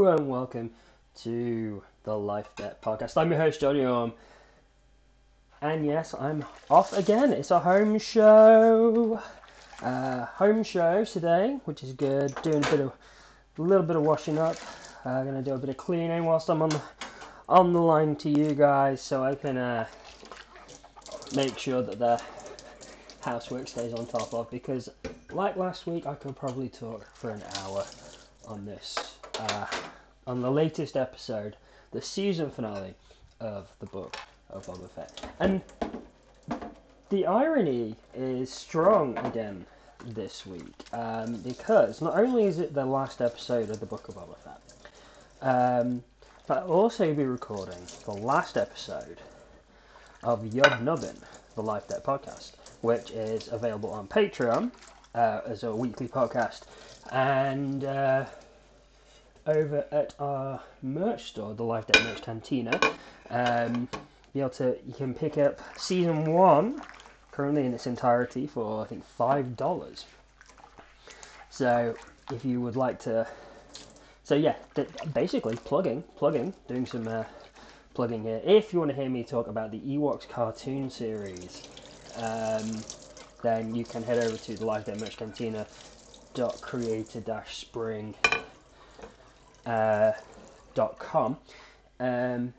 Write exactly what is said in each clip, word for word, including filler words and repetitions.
Hello and welcome to the Life Debt Podcast. I'm your host, Johnny Orm. And yes, I'm off again. It's a home show. Uh, home show today, which is good. Doing a bit of, a little bit of washing up. I'm uh, gonna do a bit of cleaning whilst I'm on the, on the line to you guys, so I can uh, make sure that the housework stays on top of. Because, like last week, I could probably talk for an hour on this. Uh, on the latest episode, the season finale of the book of Boba Fett. And the irony is strong again this week, um, because not only is it the last episode of the book of Boba Fett, um, but I'll also be recording the last episode of Yub Nubbin, the Life Debt Podcast, which is available on Patreon uh, as a weekly podcast, and uh, over at our merch store, the Life Debt Merch Cantina. Um, be able to you can pick up season one currently in its entirety for I think five dollars. So if you would like to, so yeah, basically plugging, plugging, doing some uh, plugging here. If you want to hear me talk about the Ewoks cartoon series, um, then you can head over to the Life Debt Merch Cantina dot creator dash spring uh, dot com. Um,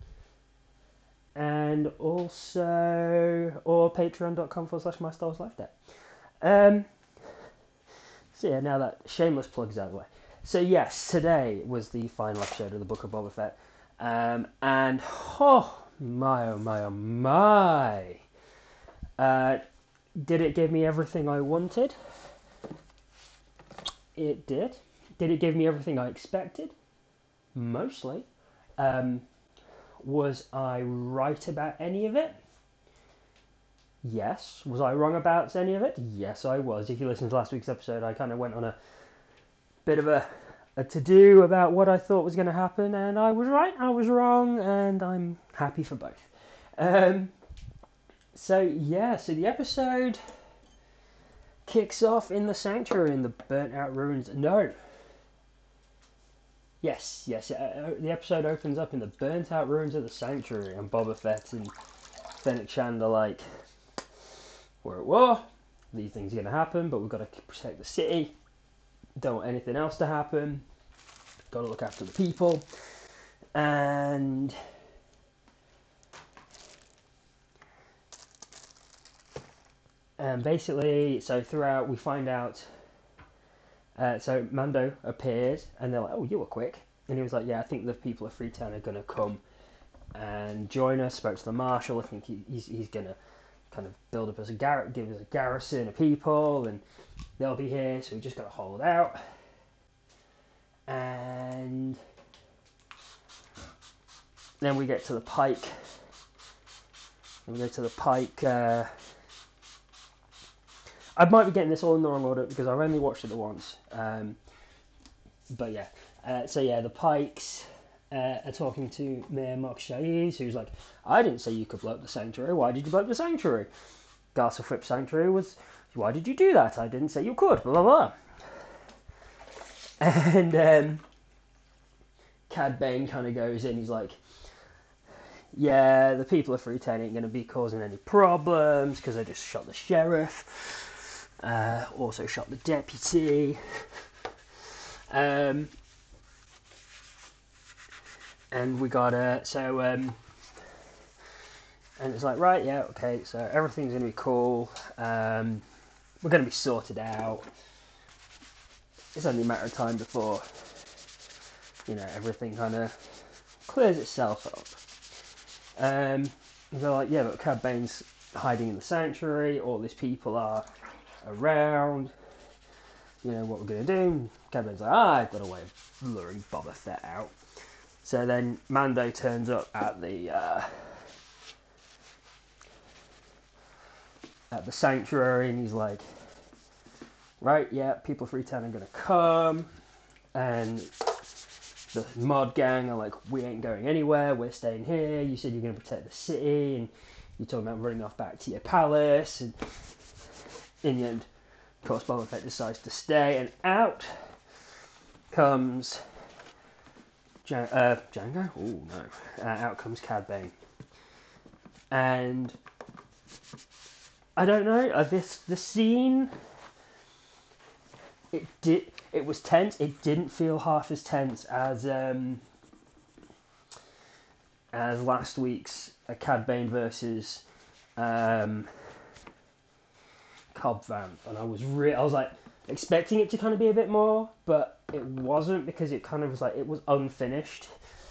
and also, or patreon.com forward slash my stars life debt. Um, so yeah, now that shameless plug's out of the way. So yes, today was the final episode of the Book of Boba Fett. Um, and oh my, oh my, oh my. Uh, did it give me everything I wanted? It did. Did it give me everything I expected? Mostly. Um, was I right about any of it? Yes. Was I wrong about any of it? Yes, I was. If you listened to last week's episode, I kind of went on a bit of a, a to-do about what I thought was going to happen, and I was right, I was wrong, and I'm happy for both. Um, so, yeah, so the episode kicks off in the Sanctuary in the burnt-out ruins. No. Yes, yes, uh, the episode opens up in the burnt-out ruins of the Sanctuary, and Boba Fett and Fennec Shand are like, we're at war, these things are going to happen, but we've got to protect the city, don't want anything else to happen, got to look after the people, and and basically, so throughout we find out, uh, so Mando appears, and they're like, oh, you were quick, and he was like, yeah, I think the people of Freetown are going to come and join us. Spoke to the marshal. I think he, he's he's gonna kind of build up as a gar- give us a garrison of people, and they'll be here. So we just got to hold out. And then we get to the Pike. And we go to the Pike. Uh, I might be getting this all in the wrong order because I've only watched it once. Um, but yeah, uh, so yeah, the Pikes. Uh, are talking to Mayor Mok Shaiz, who's like, I didn't say you could blow up the Sanctuary. Why did you blow up the Sanctuary? Garsa Fwip Sanctuary was, why did you do that? I didn't say you could. Blah, blah, blah. And um, Cad Bane kind of goes in. He's like, yeah, the people of Freetown ain't going to be causing any problems because they just shot the sheriff. Uh, also shot the deputy. Um... And we got uh, so um, and it's like, right, yeah, okay, so everything's gonna be cool. Um, we're gonna be sorted out. It's only a matter of time before, you know, everything kind of clears itself up. Um, they're like, yeah, but Cad Bane's hiding in the Sanctuary. All these people are around. You know what we're gonna do? Cad Bane's like, ah, I've got a way of luring Boba Fett out. So then Mando turns up at the uh, at the Sanctuary, and he's like, right, yeah, people of Freetown are going to come, and the mod gang are like, we ain't going anywhere, we're staying here, you said you're going to protect the city, and you're talking about running off back to your palace, and in the end, of course, Boba Fett decides to stay, and out comes Jan- uh, Django? Oh no. Uh, out comes Cad Bane. And I don't know, uh, this the scene, it did it was tense. It didn't feel half as tense as um, as last week's uh, Cad Bane versus um, Cobb Vanth, and I was re- I was like expecting it to kind of be a bit more, but it wasn't, because it kind of was like it was unfinished,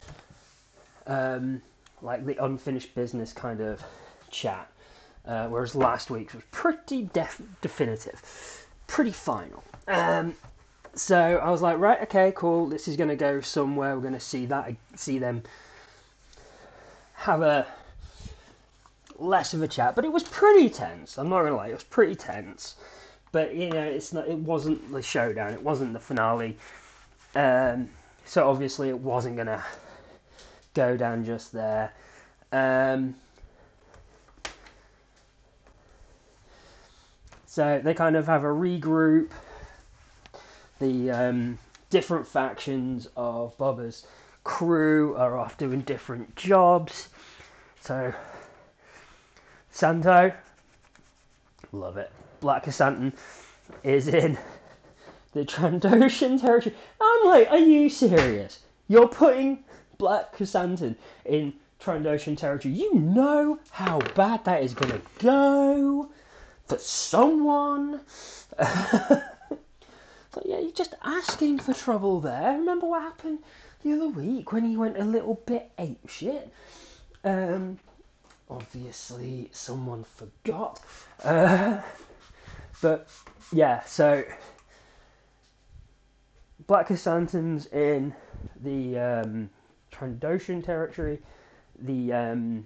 um, like the unfinished business kind of chat. Uh, whereas last week's was pretty def- definitive, pretty final. Um, so I was like, right, okay, cool. This is going to go somewhere. We're going to see that, see them have a less of a chat. But it was pretty tense. I'm not going to lie, it was pretty tense. But you know, it's not. It wasn't the showdown. It wasn't the finale. Um, so obviously, it wasn't going to go down just there. Um, So they kind of have a regroup. The um, different factions of Boba's crew are off doing different jobs. So Santo, love it. Black Krrsantan is in the Trandoshan territory. I'm like, are you serious? You're putting Black Krrsantan in Trandoshan territory? You know how bad that is going to go for someone. So yeah, you're just asking for trouble there. Remember what happened the other week when he went a little bit apeshit? Um, obviously someone forgot. Uh, but yeah, so Black Krrsantan's in the um, Trandoshan territory. The um,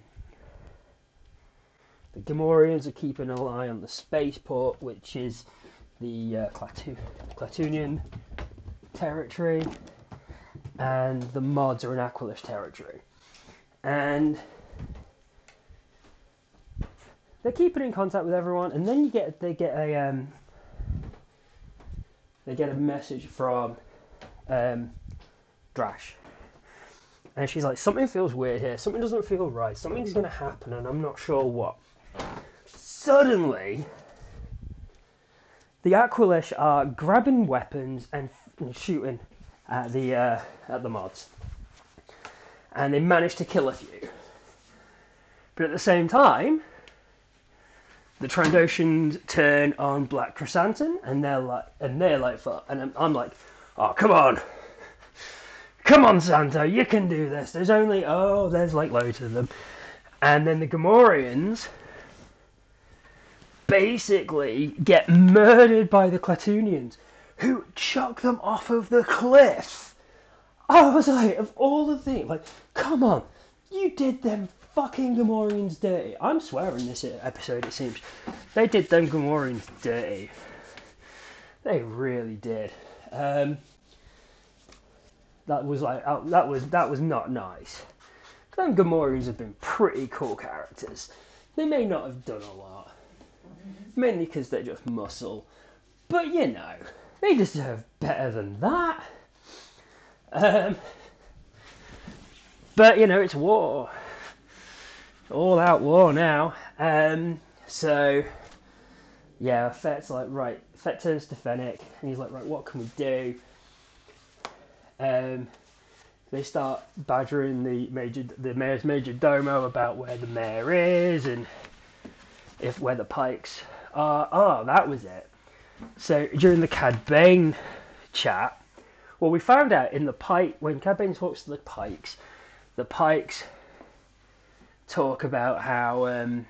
The Gamorreans are keeping an eye on the spaceport, which is the uh, Klaatu- Klatooinian territory, and the mods are in Aqualish territory. And they're keeping in contact with everyone, and then you get they get a um, they get a message from um, Drash, and she's like, something feels weird here. Something doesn't feel right. Something's going to happen, and I'm not sure what. Suddenly, the Aqualish are grabbing weapons and, and shooting at the uh, at the mods, and they manage to kill a few. But at the same time, the Trandoshans turn on Black Krrsantan, and they're like, and they're like, and I'm, I'm like, oh come on, come on, Santo, you can do this. There's only oh, there's like loads of them, and then the Gamorreans basically get murdered by the Klatooinians, who chuck them off of the cliff. I was like, of all the things, like, come on, you did them fucking Gamorreans dirty. I'm swearing this episode, it seems. They did them Gamorreans dirty. They really did. Um, that was like, that was that was not nice. Them Gamorreans have been pretty cool characters. They may not have done a lot, mainly because they're just muscle. But, you know, they deserve better than that. Um, but, you know, it's war. All out war now. Um, so, yeah, Fett's like, right. Fett turns to Fennec, and he's like, right, what can we do? Um, they start badgering the major, the mayor's major domo about where the mayor is, and if where the Pikes are. Oh, that was it. So during the Cad Bane chat, well, we found out in the Pike, when Cad Bane talks to the Pikes, the Pikes talk about how um,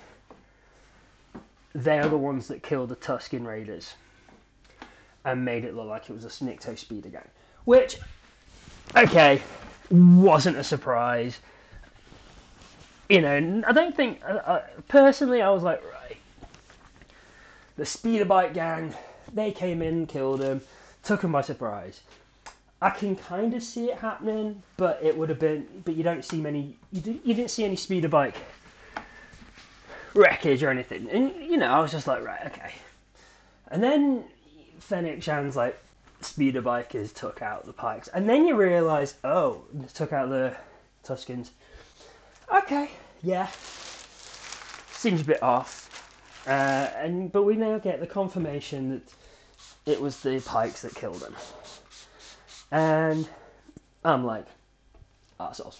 they are the ones that killed the Tusken Raiders and made it look like it was a Nikto speeder gang. Which, okay, wasn't a surprise. You know, I don't think, uh, uh, personally, I was like, right, the speeder bike gang, they came in, killed him, took him by surprise. I can kind of see it happening, but it would have been, but you don't see many, you, did, you didn't see any speeder bike wreckage or anything. And, you know, I was just like, right, okay. And then Fennec Shan's like, speeder bikers took out the Pikes. And then you realise, oh, they took out the Tuscans. Okay, yeah. Seems a bit off. Uh, and But we now get the confirmation that it was the Pikes that killed them. And I'm like, arseholes.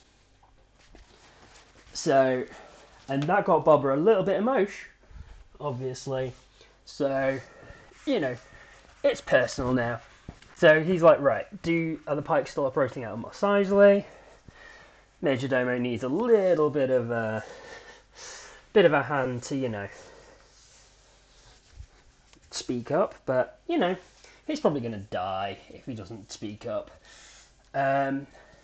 So, and that got Bobber a little bit emotional, obviously. So, you know, it's personal now. So he's like, right, do are the Pikes still operating out of Mos Eisley? Major Domo needs a little bit of a bit of a hand to, you know, speak up, but you know, he's probably going to die if he doesn't speak up. Um,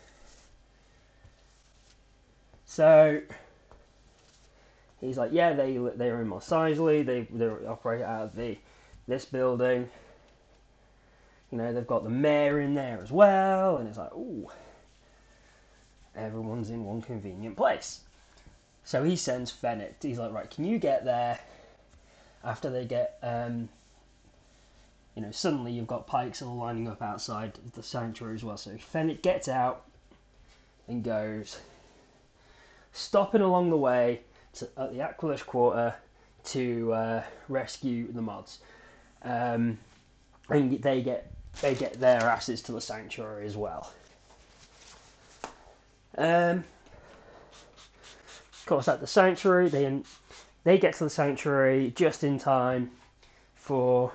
so he's like, yeah, they they are in Mos Eisley. They they operate out of the this building. You know, they've got the mayor in there as well, and it's like, ooh, everyone's in one convenient place. So he sends Fennec. He's like, right, can you get there after they get, um, you know, suddenly you've got Pikes all lining up outside the sanctuary as well. So Fennec gets out and goes, stopping along the way to, at the Aqualish Quarter to uh, rescue the mods. Um, and they get they get their asses to the sanctuary as well. Um, of course, at the sanctuary, they they get to the sanctuary just in time for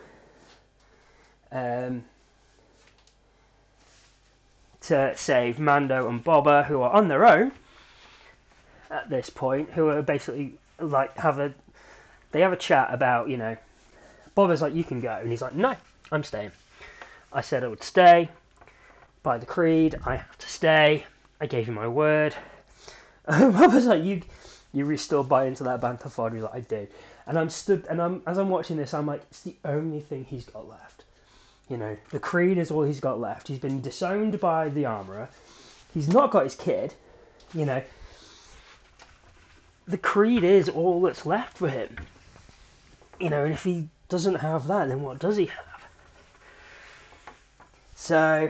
um, to save Mando and Boba, who are on their own at this point, who are basically like have a they have a chat about, you know, Boba's like, you can go, and he's like, no, I'm staying. I said I would stay. By the creed, I have to stay. I gave you my word. Boba's like, you, you really still buy into that banter fodder? He's like, I do. And I'm stood, and I'm as I'm watching this, I'm like, it's the only thing he's got left. You know, the creed is all he's got left. He's been disowned by the armourer. He's not got his kid. You know, the creed is all that's left for him. You know, and if he doesn't have that, then what does he have? So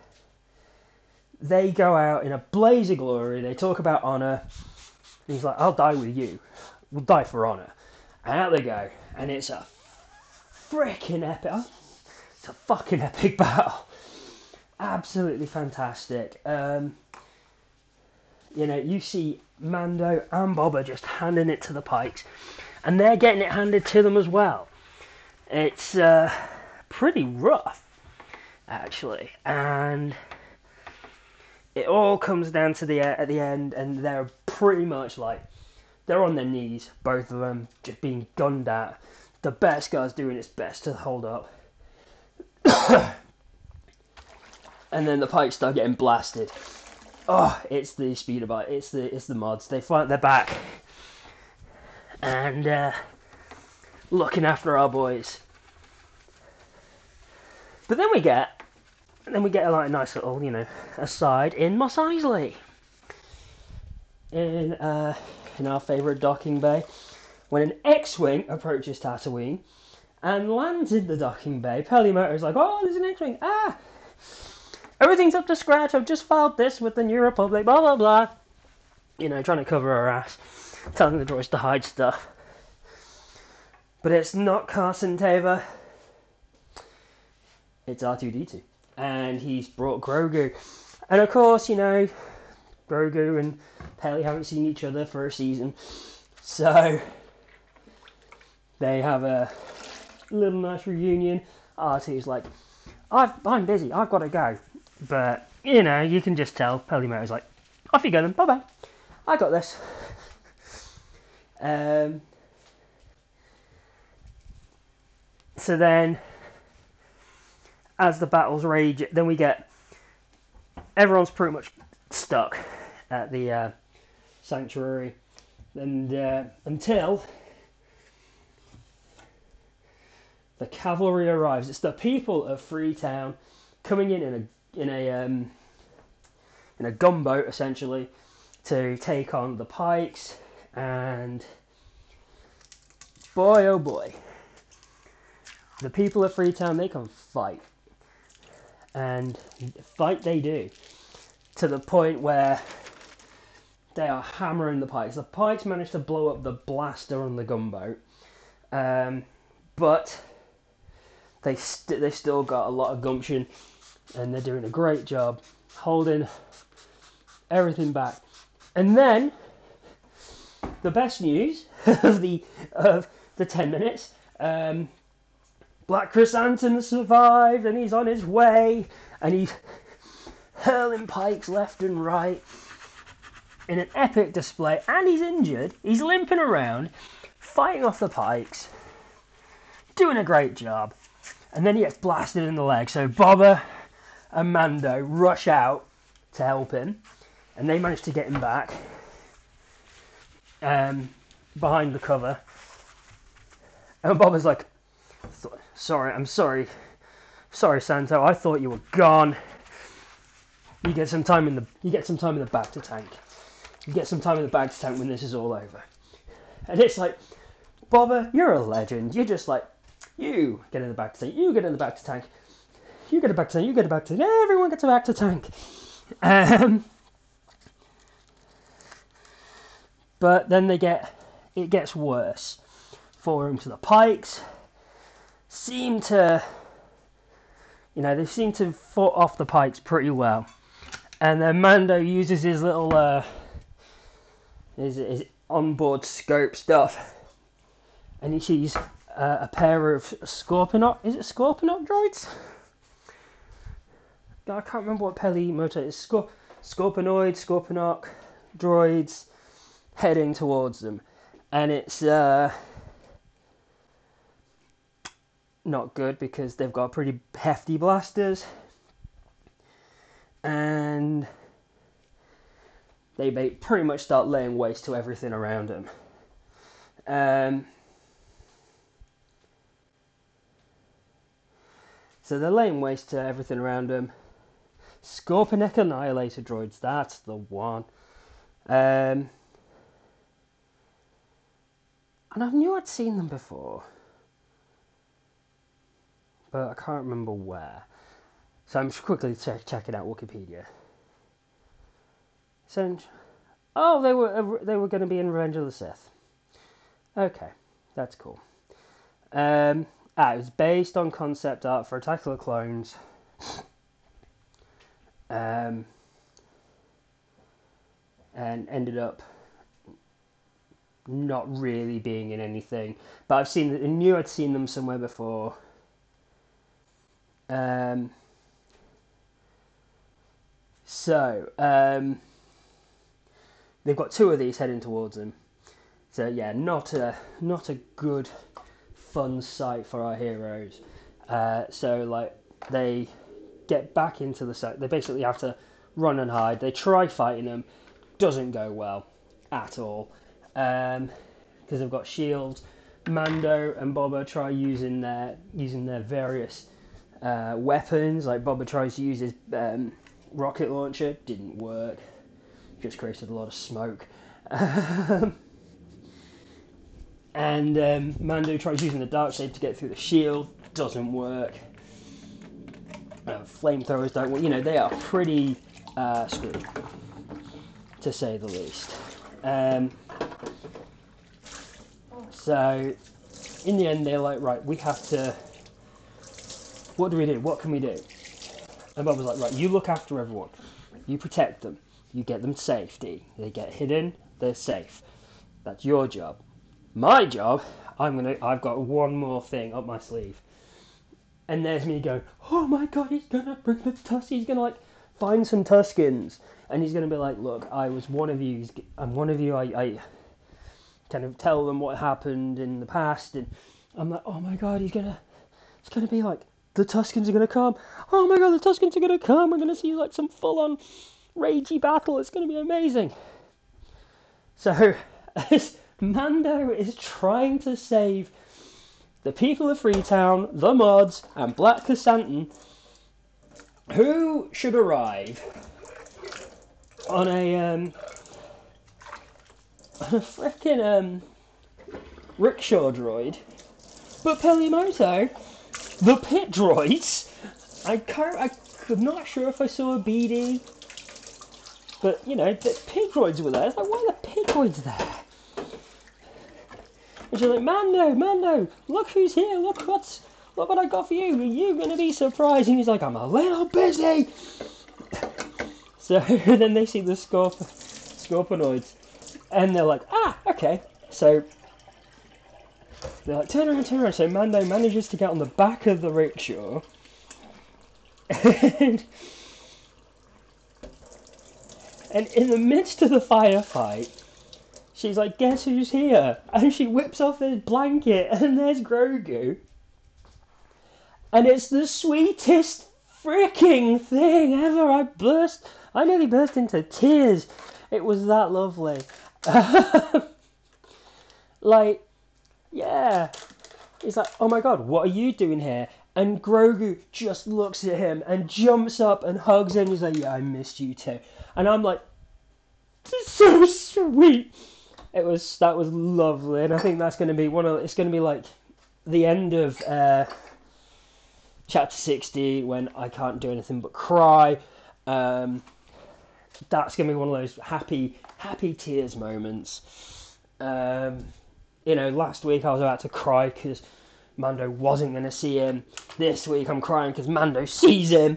they go out in a blaze of glory. They talk about honour. And he's like, I'll die with you. We'll die for honour. And out they go. And it's a freaking epic. It's a fucking epic battle. Absolutely fantastic. Um, you know, you see Mando and Boba just handing it to the Pikes. And they're getting it handed to them as well. It's uh, pretty rough, actually, and it all comes down to the at the end, and they're pretty much like they're on their knees, both of them, just being gunned at. The best guy's doing its best to hold up, and then the Pikes start getting blasted. Oh, it's the speeder bike, it's the it's the mods. They fly at their back and uh, looking after our boys. But then we get, then we get a like a nice little, you know, aside in Mos Eisley, in uh, in our favourite docking bay, when an X-wing approaches Tatooine and lands in the docking bay. Pelimoto is like, "Oh, there's an X-wing! Ah, everything's up to scratch. I've just filed this with the New Republic. Blah blah blah." You know, trying to cover her ass, telling the droids to hide stuff. But it's not Carson Teva. It's R two D two. And he's brought Grogu. And of course, you know, Grogu and Peli haven't seen each other for a season. So they have a little nice reunion. R two's like, I've, I'm busy, I've got to go. But, you know, you can just tell Pelimoto's like, off you go then, bye-bye. I got this. Um, so then, as the battles rage, then we get everyone's pretty much stuck at the uh, sanctuary, and uh, until the cavalry arrives. It's the people of Freetown coming in in a in a um, in a gunboat essentially to take on the Pikes, and boy oh boy, the people of Freetown, they can fight. and fight they do, to the point where they are hammering the Pikes. The Pikes managed to blow up the blaster on the gunboat, um, but they st- they still got a lot of gumption, and they're doing a great job holding everything back. And then the best news of the of the ten minutes, um, Black Chrysanthemum survived, and he's on his way, and he's hurling pikes left and right in an epic display, and he's injured. He's limping around, fighting off the pikes, doing a great job, and then he gets blasted in the leg. So Boba and Mando rush out to help him, and they manage to get him back um, behind the cover. And Boba's like, sorry, I'm sorry, sorry, Santo. I thought you were gone. You get some time in the you get some time in the back to tank. You get some time in the back to tank when this is all over. And it's like, Boba, you're a legend. You're just like, you get in the back to tank. You get in the back to tank. You get a back to tank. You get a back to tank. Everyone gets a back to tank. Um, but then they get it gets worse for him. To the Pikes seem to, you know, they seem to fought off the Pikes pretty well. And then Mando uses his little, uh, his, his onboard scope stuff, and he sees uh, a pair of Scorponok. Is it Scorponok droids? I can't remember what Peli Motto is. Scor- Scorponoid, Scorponok droids heading towards them, and it's uh, not good because they've got pretty hefty blasters. And they pretty much start laying waste to everything around them. Um, so they're laying waste to everything around them. Scorponok Annihilator droids, that's the one. Um, and I knew I'd seen them before, but I can't remember where. So I'm just quickly check, checking out Wikipedia. So, oh, they were they were going to be in Revenge of the Sith. Okay, that's cool. Um, ah, it was based on concept art for Attack of the Clones. Um, and ended up not really being in anything. But I've seen, I knew I'd seen them somewhere before. Um. So, um, they've got two of these heading towards them. So yeah, not a not a good, fun sight for our heroes. Uh, so like they get back into the set. They basically have to run and hide. They try fighting them, doesn't go well at all, because um, they've got shields. Mando and Boba try using their using their various uh, weapons. Like Boba tries to use his um, rocket launcher, didn't work, just created a lot of smoke. Um, and um, Mando tries using the darksaber to get through the shield, doesn't work. Uh, flamethrowers don't work. You know, they are pretty uh, screwed, to say the least. Um, so, in the end, they're like, right, we have to. What do we do? What can we do? And Bob was like, right, you look after everyone. You protect them. You get them to safety. They get hidden, they're safe. That's your job. My job, I'm gonna I've got one more thing up my sleeve. And there's me going, oh my god, he's gonna bring the Tusks, he's gonna like find some Tuskens. And he's gonna be like, look, I was one of you, I'm one of you, I, I kind of tell them what happened in the past, and I'm like, oh my god, he's gonna it's gonna be like, the Tuskens are going to come. Oh my god, the Tuskens are going to come. We're going to see like some full-on ragey battle. It's going to be amazing. So, as Mando is trying to save the people of Freetown, the mods, and Black Chrysanthemum, who should arrive on a, um, on a frickin' um, rickshaw droid, but Peli Motto, the pit droids, I can't, I I'm not sure if I saw a B D, but you know, the Pigroids were there. It's like, why are the Pigroids there? And she's like, Mando, Mando, look who's here, look what's, look what I got for you, are you going to be surprised? And he's like, I'm a little busy. So then they see the Scorp Scorponoids, and they're like, ah, okay. So they're like, turn around, turn around. So Mando manages to get on the back of the rickshaw, and, and in the midst of the firefight, she's like, guess who's here? And she whips off his blanket, and there's Grogu. And it's the sweetest freaking thing ever. I burst, I nearly burst into tears. It was that lovely. Like, yeah. He's like, oh my god, what are you doing here? And Grogu just looks at him and jumps up and hugs him. He's like, yeah, I missed you too. And I'm like, this is so sweet. It was, that was lovely. And I think that's going to be one of, it's going to be like the end of uh, chapter sixty when I can't do anything but cry. Um, that's going to be one of those happy, happy tears moments. Um, you know, last week I was about to cry because Mando wasn't going to see him. This week I'm crying because Mando sees him.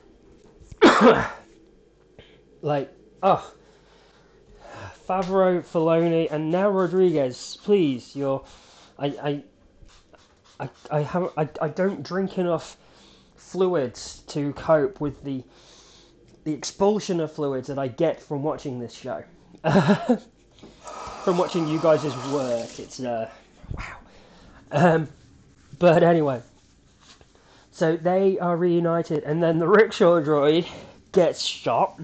Like, oh, Favreau, Filoni, and now Rodriguez. Please, you're. I, I, I, I have. I, I don't drink enough fluids to cope with the, the expulsion of fluids that I get from watching this show. From watching you guys' work, it's uh, wow. Um, but anyway, so they are reunited, and then the rickshaw droid gets shot.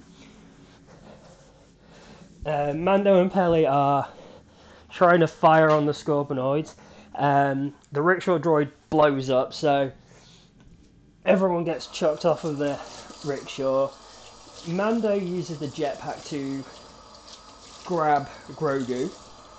Uh, Mando and Peli are trying to fire on the Scorponoids. Um, the rickshaw droid blows up, so everyone gets chucked off of the rickshaw. Mando uses the jetpack to grab Grogu.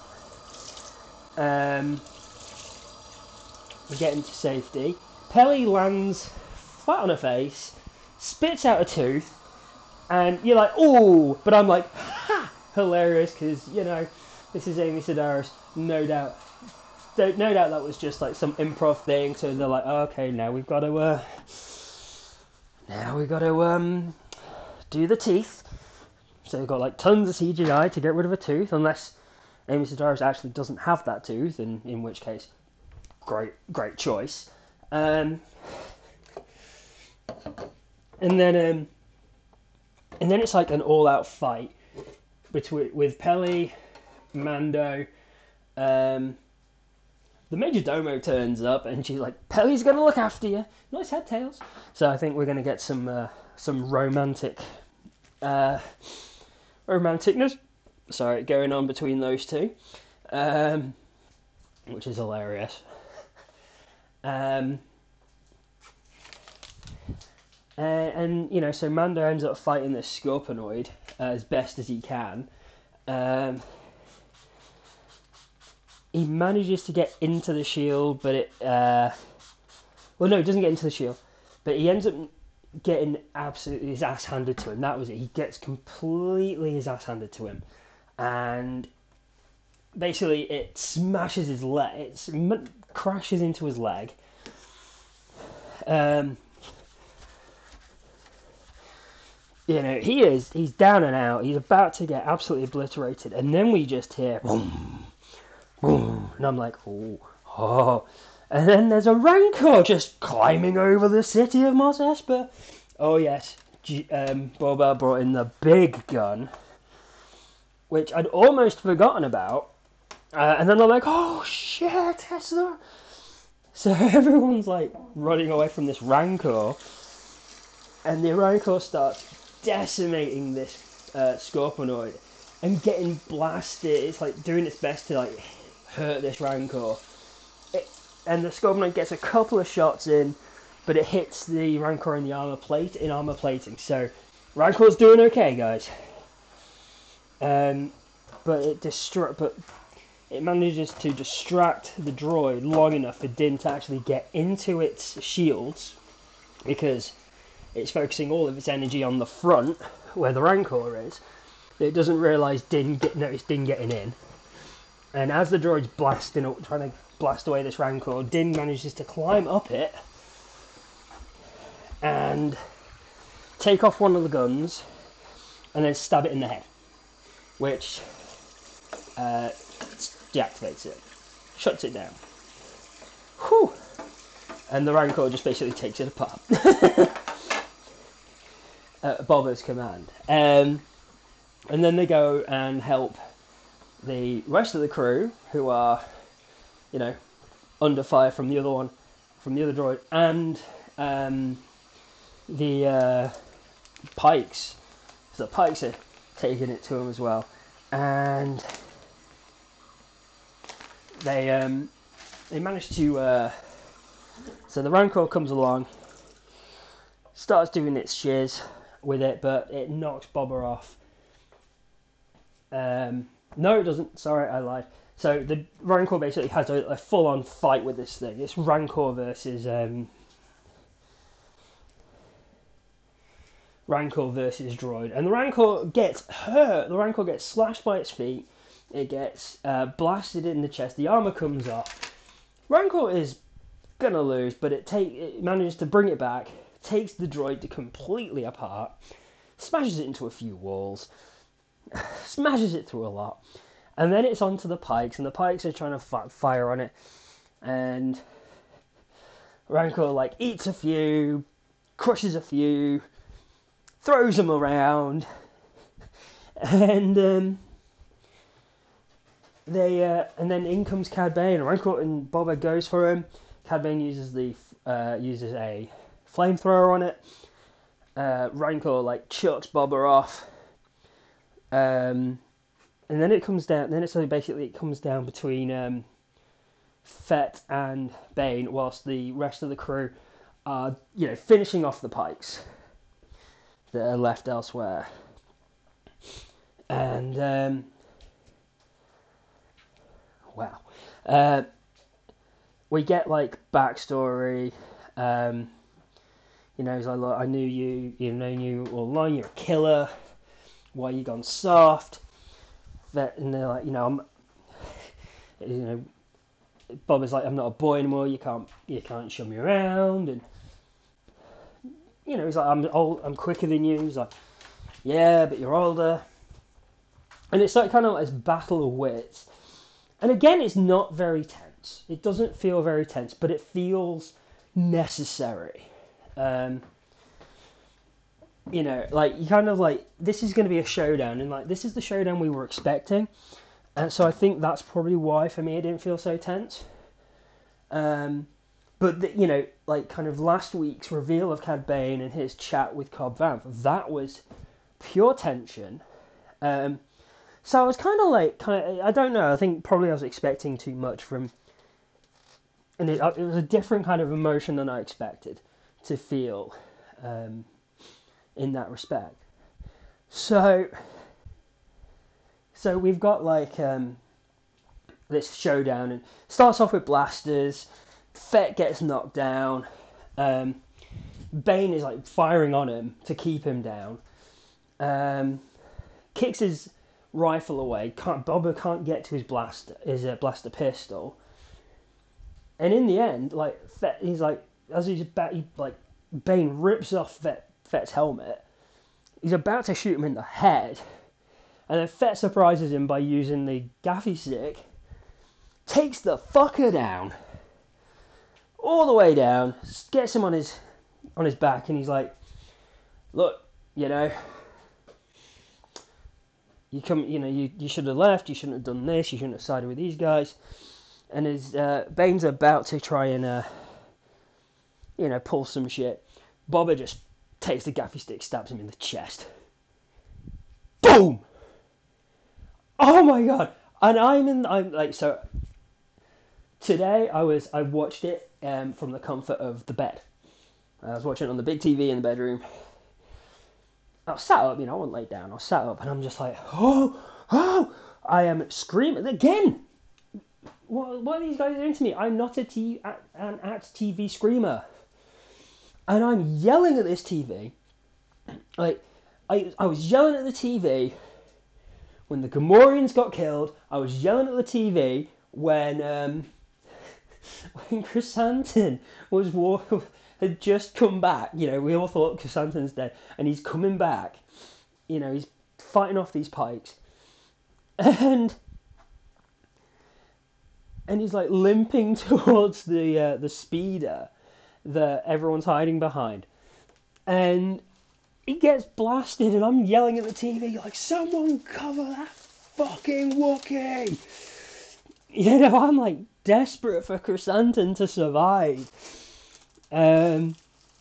Um, we get into safety. Peli lands flat on her face, spits out a tooth, and you're like, oh, but I'm like, ha! Hilarious, because, you know, this is Amy Sedaris, no doubt. No, no doubt that was just like some improv thing, so they're like, oh, okay, now we've got to, uh, now we've got to, um, do the teeth. So we've got like tons of C G I to get rid of a tooth, unless Amy Sedaris actually doesn't have that tooth, and in which case, great, great choice. Um, and then, um, and then it's like an all-out fight between with Peli, Mando. Um, the Major Domo turns up, and she's like, "Peli's gonna look after you." Nice head tails. So I think we're gonna get some uh, some romantic, uh, romanticness. Sorry, going on between those two, um, which is hilarious. Um, uh, and you know, so Mando ends up fighting this Scorponoid uh, as best as he can. Um, he manages to get into the shield, but it, uh, well, no, he doesn't get into the shield, but he ends up getting absolutely his ass handed to him. That was it. He gets completely his ass handed to him, and basically it smashes his leg. It sm- crashes into his leg. Um, you know, he is, he's down and out. He's about to get absolutely obliterated. And then we just hear, boom, boom. And I'm like, oh, oh. And then there's a Rancor just climbing over the city of Mos Espa. Oh, yes. G- um, Boba brought in the big gun, which I'd almost forgotten about. Uh, and then I'm like, oh, shit, Tesla. So everyone's like running away from this Rancor. And the Rancor starts decimating this uh, Scorponoid and getting blasted. It's like doing its best to like hurt this Rancor. It, and the Scorponoid gets a couple of shots in, but it hits the Rancor in the armor plate, in armor plating. So Rancor's doing okay, guys. Um, but it distra- but it manages to distract the droid long enough for Din to actually get into its shields, because it's focusing all of its energy on the front, where the Rancor is. It doesn't realise Din get notice Din getting in. And as the droid's blasting up, trying to blast away this Rancor, Din manages to climb up it and take off one of the guns and then stab it in the head, which uh, deactivates it, shuts it down. Whew! And the Rancor just basically takes it apart. At Boba's command. Um, and then they go and help the rest of the crew, who are, you know, under fire from the other one, from the other droid, and um, the uh, Pikes. So the Pikes are taking it to him as well, and they um, they manage to. Uh, so the Rancor comes along, starts doing its shiz with it, but it knocks Boba off. Um, no, it doesn't. Sorry, I lied. So the Rancor basically has a, a full-on fight with this thing. It's Rancor versus um, Rancor versus droid, and the Rancor gets hurt. The Rancor gets slashed by its feet. It gets uh, blasted in the chest. The armor comes off. Rancor is gonna lose, but it take it manages to bring it back. Takes the droid to completely apart. Smashes it into a few walls. Smashes it through a lot. And then it's onto the Pikes, and the Pikes are trying to f- fire on it. And Rancor, like, eats a few, crushes a few, throws them around, and um, they uh, and then in comes Cad Bane, and Rancor and Boba goes for him. Cad Bane uses the uh, uses a flamethrower on it. Uh, Rancor like chucks Boba off. Um, and then it comes down. Then it's so basically it comes down between um, Fett and Bane, whilst the rest of the crew are, you know, finishing off the Pikes that are left elsewhere. And um, wow, uh, we get like backstory. Um, you know, it's like, look, I knew you. You've known you all along. You're a killer. Why you gone soft? That, and they're like, you know, I'm, you know, Bob is like, I'm not a boy anymore. You can't, you can't show me around, and you know, he's like, I'm old, I'm quicker than you. He's like, yeah, but you're older. And it's like kind of like this battle of wits. And again, it's not very tense. It doesn't feel very tense, but it feels necessary. Um, you know, like you kind of like, this is going to be a showdown, and like this is the showdown we were expecting. And so I think that's probably why for me it didn't feel so tense. Um, but the, you know, like kind of last week's reveal of Cad Bane and his chat with Cobb Vanth, that was pure tension. Um, so I was kind of like, kind of, I don't know. I think probably I was expecting too much from, and it, it was a different kind of emotion than I expected to feel um, in that respect. So, so we've got like um, this showdown, and starts off with blasters. Fett gets knocked down. Um, Bane is like firing on him to keep him down. Um, kicks his rifle away. Can't, Boba can't get to his blaster, his uh, blaster pistol. And in the end, like Fett, he's like, as he's about, he, like Bane rips off Fett, Fett's helmet. He's about to shoot him in the head, and then Fett surprises him by using the gaffy stick. Takes the fucker down, all the way down. Gets him on his on his back, and he's like, "Look, you know, you come, you know, you, you should have left. You shouldn't have done this. You shouldn't have sided with these guys." And as uh, Bane's about to try and, uh, you know, pull some shit, Boba just takes the gaffy stick, stabs him in the chest. Boom! Oh my god! And I'm in, I'm like, so today I was, I watched it um, from the comfort of the bed. I was watching it on the big T V in the bedroom. I was sat up, you know, I wasn't laid down. I was sat up, and I'm just like, oh, oh! I am screaming again. What, what are these guys doing to me? I'm not a T, an at T V screamer. And I'm yelling at this T V. Like, I, I was yelling at the T V when the Gamorreans got killed. I was yelling at the T V when um, when Chrysanthemum was war had just come back. You know, we all thought Chrysanthemum's dead, and he's coming back. You know, he's fighting off these pikes, and and he's like limping towards the uh, the speeder that everyone's hiding behind, and he gets blasted, and I'm yelling at the T V like, "Someone cover that fucking Wookiee!" You know, I'm like desperate for Chrysanthemum to survive. Um.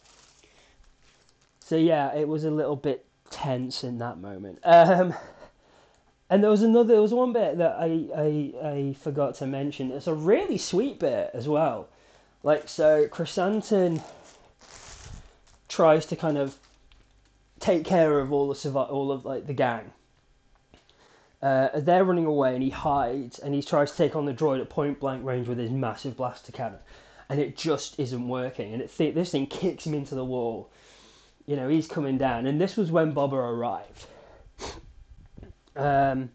So yeah, it was a little bit tense in that moment. Um. And there was another, there was one bit that I, I, I forgot to mention. It's a really sweet bit as well. Like, so Chrysanthemum tries to kind of take care of all the all of like the gang. Uh, they're running away, and he hides, and he tries to take on the droid at point blank range with his massive blaster cannon, and it just isn't working. And it th- this thing kicks him into the wall. You know, he's coming down, and this was when Boba arrived. Um,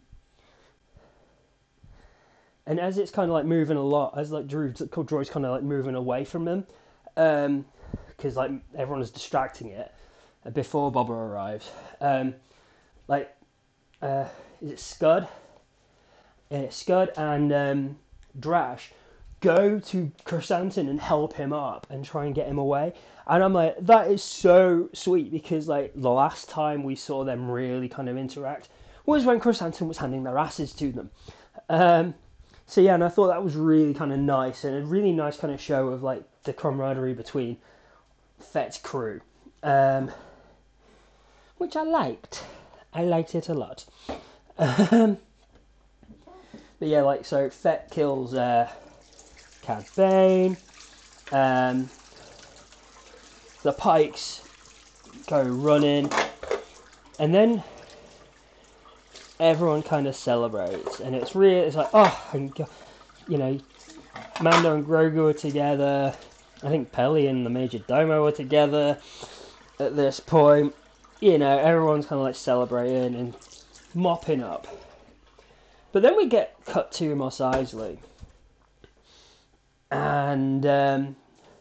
and as it's kind of like moving a lot, as like droids, droids kind of like moving away from them, um, because like everyone is distracting it before Boba arrives. Um, like, uh, is it Scud? Uh, Scud and um, Drash go to Chrysanthemum and help him up and try and get him away. And I'm like, that is so sweet, because like the last time we saw them really kind of interact was when Chrysanthemum was handing their asses to them. Um, so yeah, and I thought that was really kind of nice, and a really nice kind of show of like the camaraderie between Fett's crew, um, which I liked. I liked it a lot. Um, but yeah, like, so Fett kills uh, Cad Bane. Um, the Pikes go running, and then everyone kind of celebrates, and it's really, it's like, oh, and, you know, Mando and Grogu are together. I think Peli and the Major Domo are together at this point. You know, everyone's kind of like celebrating and mopping up. But then we get cut to Mos Eisley, and um,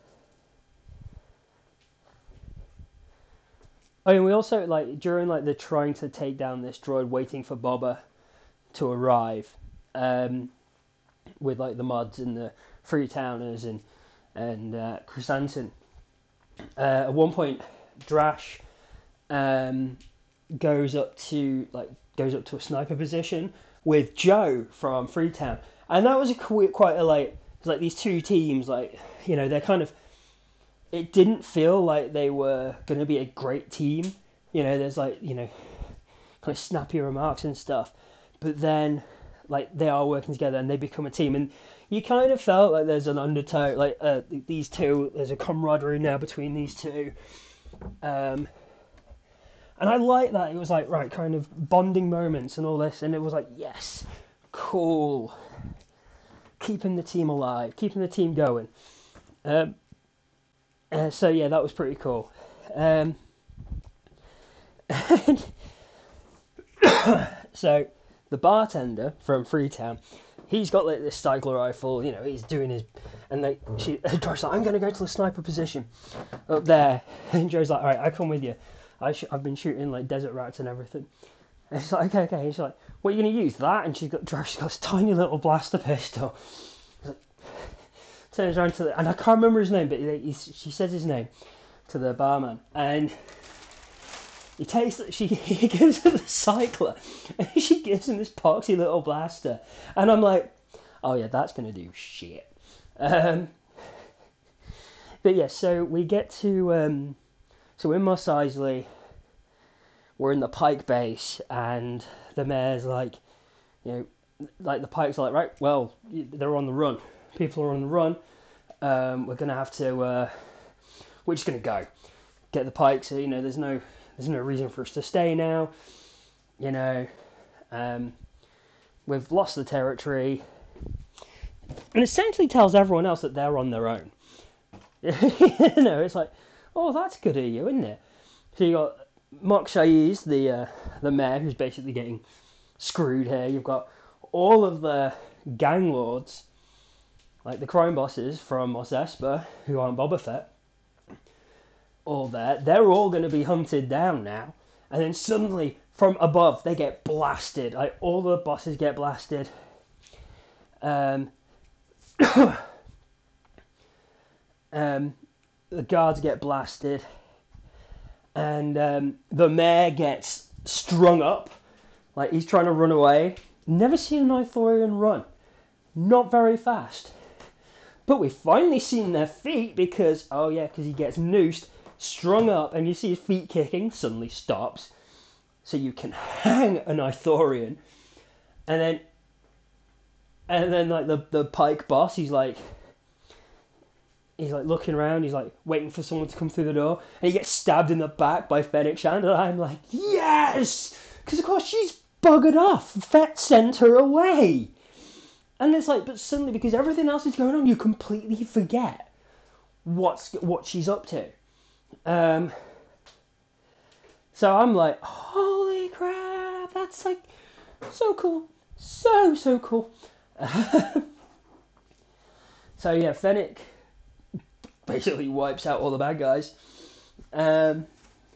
I mean, we also, like, during like the trying to take down this droid, waiting for Boba to arrive, um, with like the mods and the Freetowners and and uh, Chrysanthemum. Uh, at one point, Drash um, goes up to like goes up to a sniper position with Joe from Freetown, and that was a quite a like like these two teams, like, you know, they're kind of, it didn't feel like they were going to be a great team. You know, there's like, you know, kind of snappy remarks and stuff, but then like they are working together and they become a team, and you kind of felt like there's an undertow, like uh, these two, there's a camaraderie now between these two, um, and I like that. It was like, right, kind of bonding moments and all this, and it was like, yes, cool, keeping the team alive, keeping the team going. Um, uh, so yeah, that was pretty cool. Um, and so the bartender from Freetown, he's got like this cycler rifle, you know, he's doing his, and like, she, Joe's like, I'm going to go to the sniper position up there, and Joe's like, alright, I come with you, I sh- I've been shooting like desert rats and everything, and she's like, okay, okay, and she's like, what are you going to use, that? And she's got, she's got this tiny little blaster pistol, like, turns around to the, and I can't remember his name, but he's, she says his name to the barman, and he takes, she he gives her the cycler, and she gives him this poxy little blaster, and I'm like, oh yeah, that's gonna do shit. Um, but yeah, so we get to, um, so we're in Mos Eisley, we're in the Pike base, and the mayor's like, you know, like the Pikes are like, right, well, they're on the run, people are on the run, um, we're gonna have to, uh, we're just gonna go, get the Pikes, so, you know, there's no, There's no reason for us to stay now, you know, um, we've lost the territory, and essentially tells everyone else that they're on their own. You know, it's like, oh, that's good of you, isn't it? So you got Mark Shayiz, the uh, the mayor, who's basically getting screwed here. You've got all of the gang lords, like the crime bosses from Mos Espa, who aren't Boba Fett, all there. They're all going to be hunted down now. And then suddenly, from above, they get blasted. Like, all the bosses get blasted. Um, um, the guards get blasted. And um, the mayor gets strung up. Like, he's trying to run away. Never seen an Ithorian run. Not very fast. But we've finally seen their feet because, oh yeah, because he gets noosed, strung up, and you see his feet kicking, suddenly stops. So you can hang an Ithorian. And then, and then like the, the Pike boss, he's like, he's like looking around, he's like waiting for someone to come through the door, and he gets stabbed in the back by Fennec Shand, and I'm like, yes! Because of course she's buggered off. Fett sent her away. And it's like, but suddenly, because everything else is going on, you completely forget what's what she's up to. Um, so I'm like, holy crap, that's like so cool, so so cool. So yeah, Fennec basically wipes out all the bad guys, um,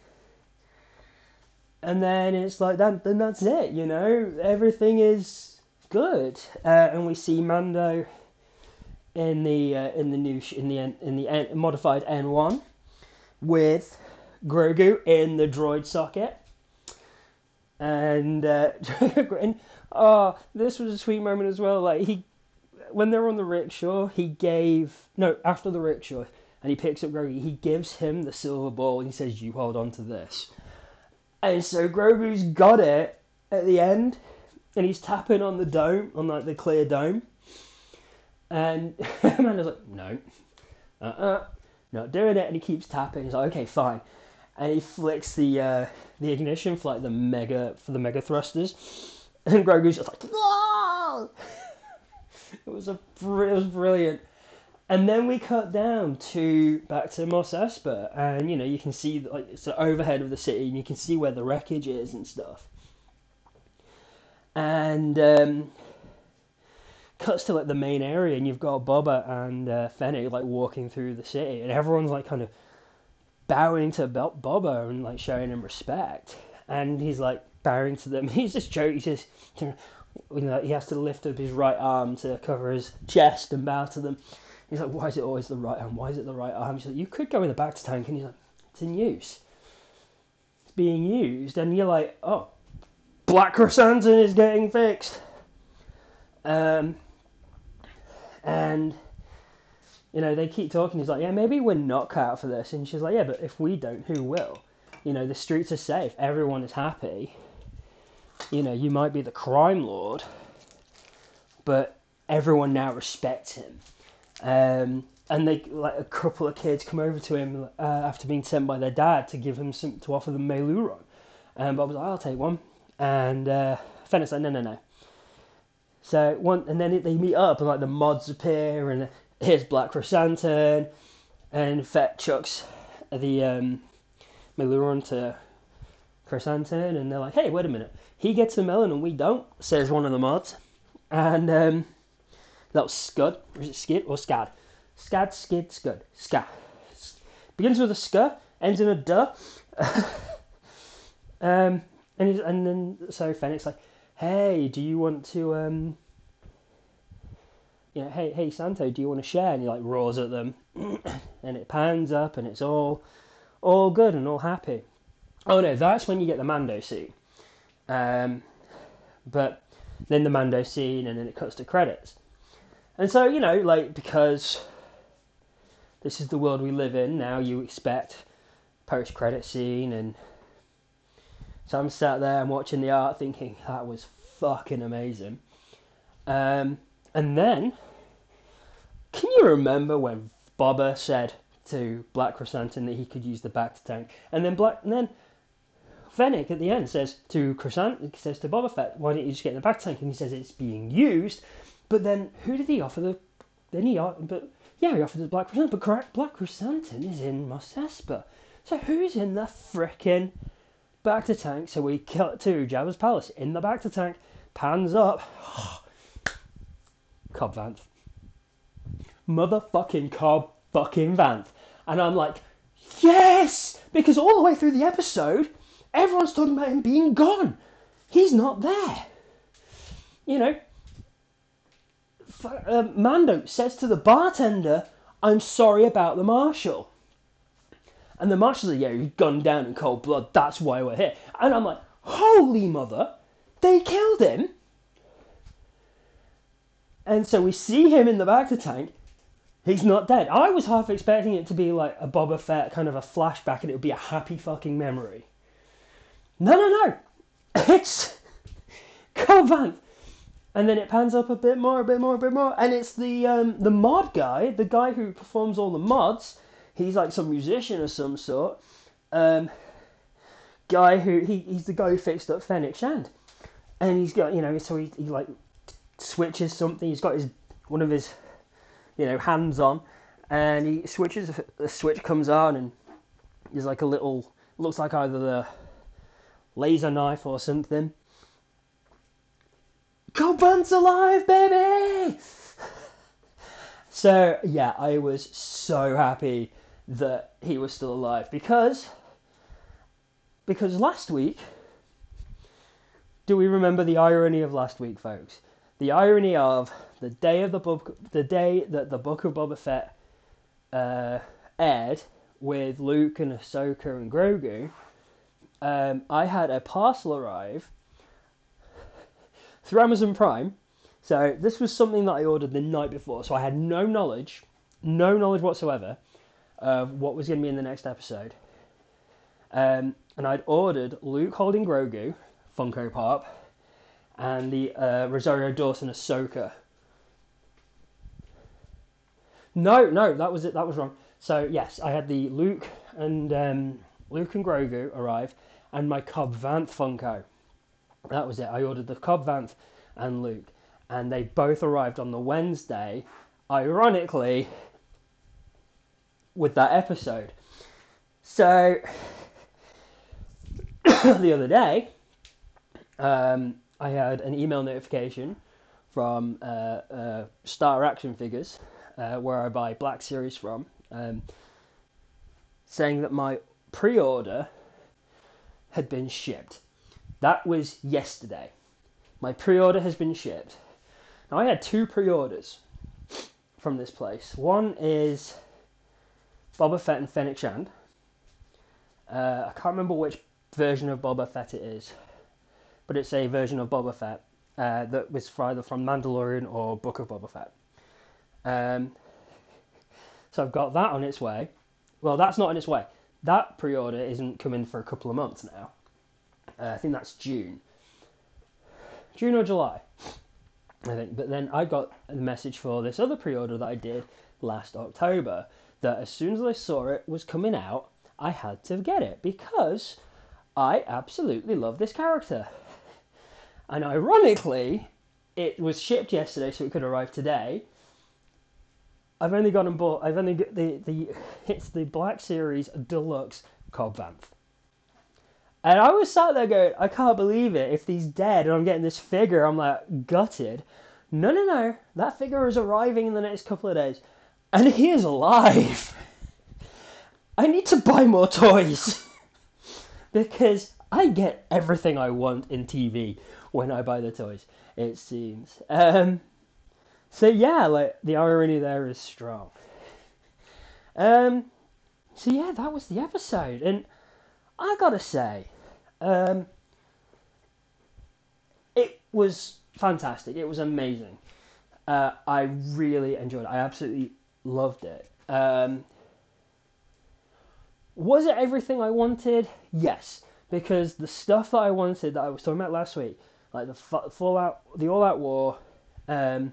and then it's like that. Then that's it. You know, everything is good, uh, and we see Mando in the uh, in the new sh- in the in the N- modified N one with Grogu in the droid socket, and uh, and oh, this was a sweet moment as well. Like he, when they're on the rickshaw, he gave no after the rickshaw, and he picks up Grogu. He gives him the silver ball, and he says, "You hold on to this." And so Grogu's got it at the end. And he's tapping on the dome, on like the clear dome. And Amanda's like, no, uh-uh, not doing it. And he keeps tapping. He's like, okay, fine. And he flicks the uh, the ignition for like the mega for the mega thrusters. And Grogu's just like, whoa! It was a it was brilliant. And then we cut down to back to Mos Espa, and you know you can see like it's the overhead of the city, and you can see where the wreckage is and stuff. And um, cuts to like the main area, and you've got Boba and uh, Fennec like walking through the city, and everyone's like kind of bowing to Boba and like showing him respect. And he's like bowing to them. He's just joking. He just, you know, he has to lift up his right arm to cover his chest and bow to them. He's like, why is it always the right arm? Why is it the right arm? He's like, you could go in the back to tank, and he's like, it's in use. It's being used, and you're like, oh. Black Chrysanthemum is getting fixed. Um, and, you know, they keep talking. He's like, yeah, maybe we're not cut out for this. And she's like, yeah, but if we don't, who will? You know, the streets are safe. Everyone is happy. You know, you might be the crime lord, but everyone now respects him. Um, and they, like, a couple of kids come over to him uh, after being sent by their dad to give him some, to offer them Meiluron. And Bob was like, I'll take one. And uh, Fennec's like, no, no, no. So one, and then they meet up, and like the mods appear, and here's Black Chrysanthemum, and Fett chucks the um, Meiluron to Chrysanthemum, and they're like, hey, wait a minute, he gets the melon and we don't, says one of the mods. And um, that was Scud, or is it Skid or Scad? Scad, Skid, Scud, Scad. Begins with a sc, ends in a duh. um. And he's, and then so Fennec's like, hey, do you want to um, you know, hey hey Santo, do you want to share? And he like roars at them, and it pans up, and it's all all good and all happy. Oh no, that's when you get the Mando scene. Um, but then the Mando scene, and then it cuts to credits. And so you know, like because this is the world we live in now, you expect post credit scene and. So I'm sat there, I'm watching the art thinking, that was fucking amazing. Um, and then, can you remember when Boba said to Black Chrysanthemum that he could use the back to tank? And then Black, and then Fennec at the end says to Chrysanthemum, says to Boba Fett, why don't you just get in the back tank? And he says it's being used. But then, who did he offer the then he, but yeah, he offered the Black Chrysanthemum, but correct, Black Chrysanthemum is in Mos Espa. So who's in the frickin' Bacta tank? So we cut to Jabba's palace in the Bacta tank, pans up, Cobb Vanth. Motherfucking Cobb fucking Vanth. And I'm like, yes! Because all the way through the episode, everyone's talking about him being gone. He's not there. You know, uh, Mando says to the bartender, I'm sorry about the marshal. And the marshal's like, yeah, he's gunned down in cold blood. That's why we're here. And I'm like, holy mother, they killed him. And so we see him in the Bacta tank. He's not dead. I was half expecting it to be like a Boba Fett kind of a flashback and it would be a happy fucking memory. No, no, no. It's Cobb Vanth. And then it pans up a bit more, a bit more, a bit more. And it's the um, the mod guy, the guy who performs all the mods. He's like some musician of some sort. Um, guy who, he, he's the guy who fixed up Fennec Shand. And he's got, you know, so he, he like switches something. He's got his, one of his, you know, hands on. And he switches, the switch comes on and there's like a little, looks like either the laser knife or something. Cobb Vanth's alive, baby! So, yeah, I was so happy that he was still alive. Because, because last week, do we remember the irony of last week, folks? The irony of the day of the book, the day that the Book of Boba Fett uh, aired with Luke and Ahsoka and Grogu, um, I had a parcel arrive through Amazon Prime. So this was something that I ordered the night before, so I had no knowledge, no knowledge whatsoever of what was going to be in the next episode. Um, and I'd ordered Luke holding Grogu, Funko Pop, and the uh, Rosario Dawson Ahsoka. No, no, that was it. That was wrong. So yes, I had the Luke and um, Luke and Grogu arrive, and my Cobb Vanth Funko. That was it. I ordered the Cobb Vanth and Luke, and they both arrived on the Wednesday, ironically, with that episode. So, the other day, um, I had an email notification from uh, uh, Star Action Figures, uh, where I buy Black Series from, um, saying that my pre-order had been shipped. That was yesterday. My pre-order has been shipped. Now, I had two pre-orders from this place. One is Boba Fett and Fennec Shand. Uh, I can't remember which version of Boba Fett it is, but it's a version of Boba Fett uh, that was either from Mandalorian or Book of Boba Fett. Um, so I've got that on its way. Well, that's not on its way. That pre-order isn't coming for a couple of months now. Uh, I think that's June. June or July, I think. But then I got a message for this other pre-order that I did last October, that as soon as I saw it was coming out, I had to get it, because I absolutely love this character. And ironically, it was shipped yesterday, so it could arrive today. I've only gone and bought, I've only got the, the, it's the Black Series Deluxe Cobb Vanth. And I was sat there going, I can't believe it. If he's dead and I'm getting this figure, I'm like, gutted. No, no, no. That figure is arriving in the next couple of days. And he is alive. I need to buy more toys. Because I get everything I want in T V when I buy the toys, it seems. Um, so yeah, like, the irony there is strong. Um, so yeah, that was the episode. And I gotta say, um, it was fantastic. It was amazing. Uh, I really enjoyed it. I absolutely loved it. Um, was it everything I wanted? Yes, because the stuff that I wanted, that I was talking about last week, like the Fallout, the All Out War, um,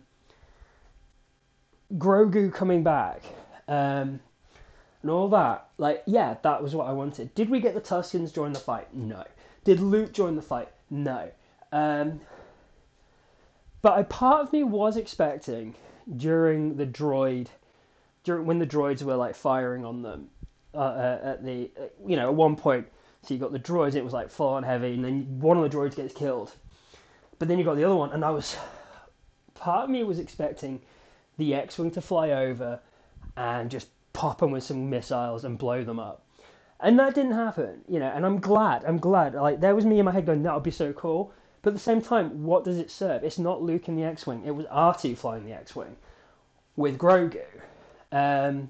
Grogu coming back, um, and all that, like, yeah, that was what I wanted. Did we get the Tuskens join the fight? No. Did Luke join the fight? No. Um, but a part of me was expecting, during the droid, during when the droids were like firing on them, uh, uh, at the uh, you know at one point, so you got the droids, and it was like full on heavy, and then one of the droids gets killed, but then you got the other one, and I was, part of me was expecting the X-wing to fly over and just pop them with some missiles and blow them up. And that didn't happen, you know, and I'm glad, I'm glad. Like, there was me in my head going, that would be so cool. But at the same time, what does it serve? It's not Luke in the X-wing. It was R two flying the X-wing with Grogu. Um,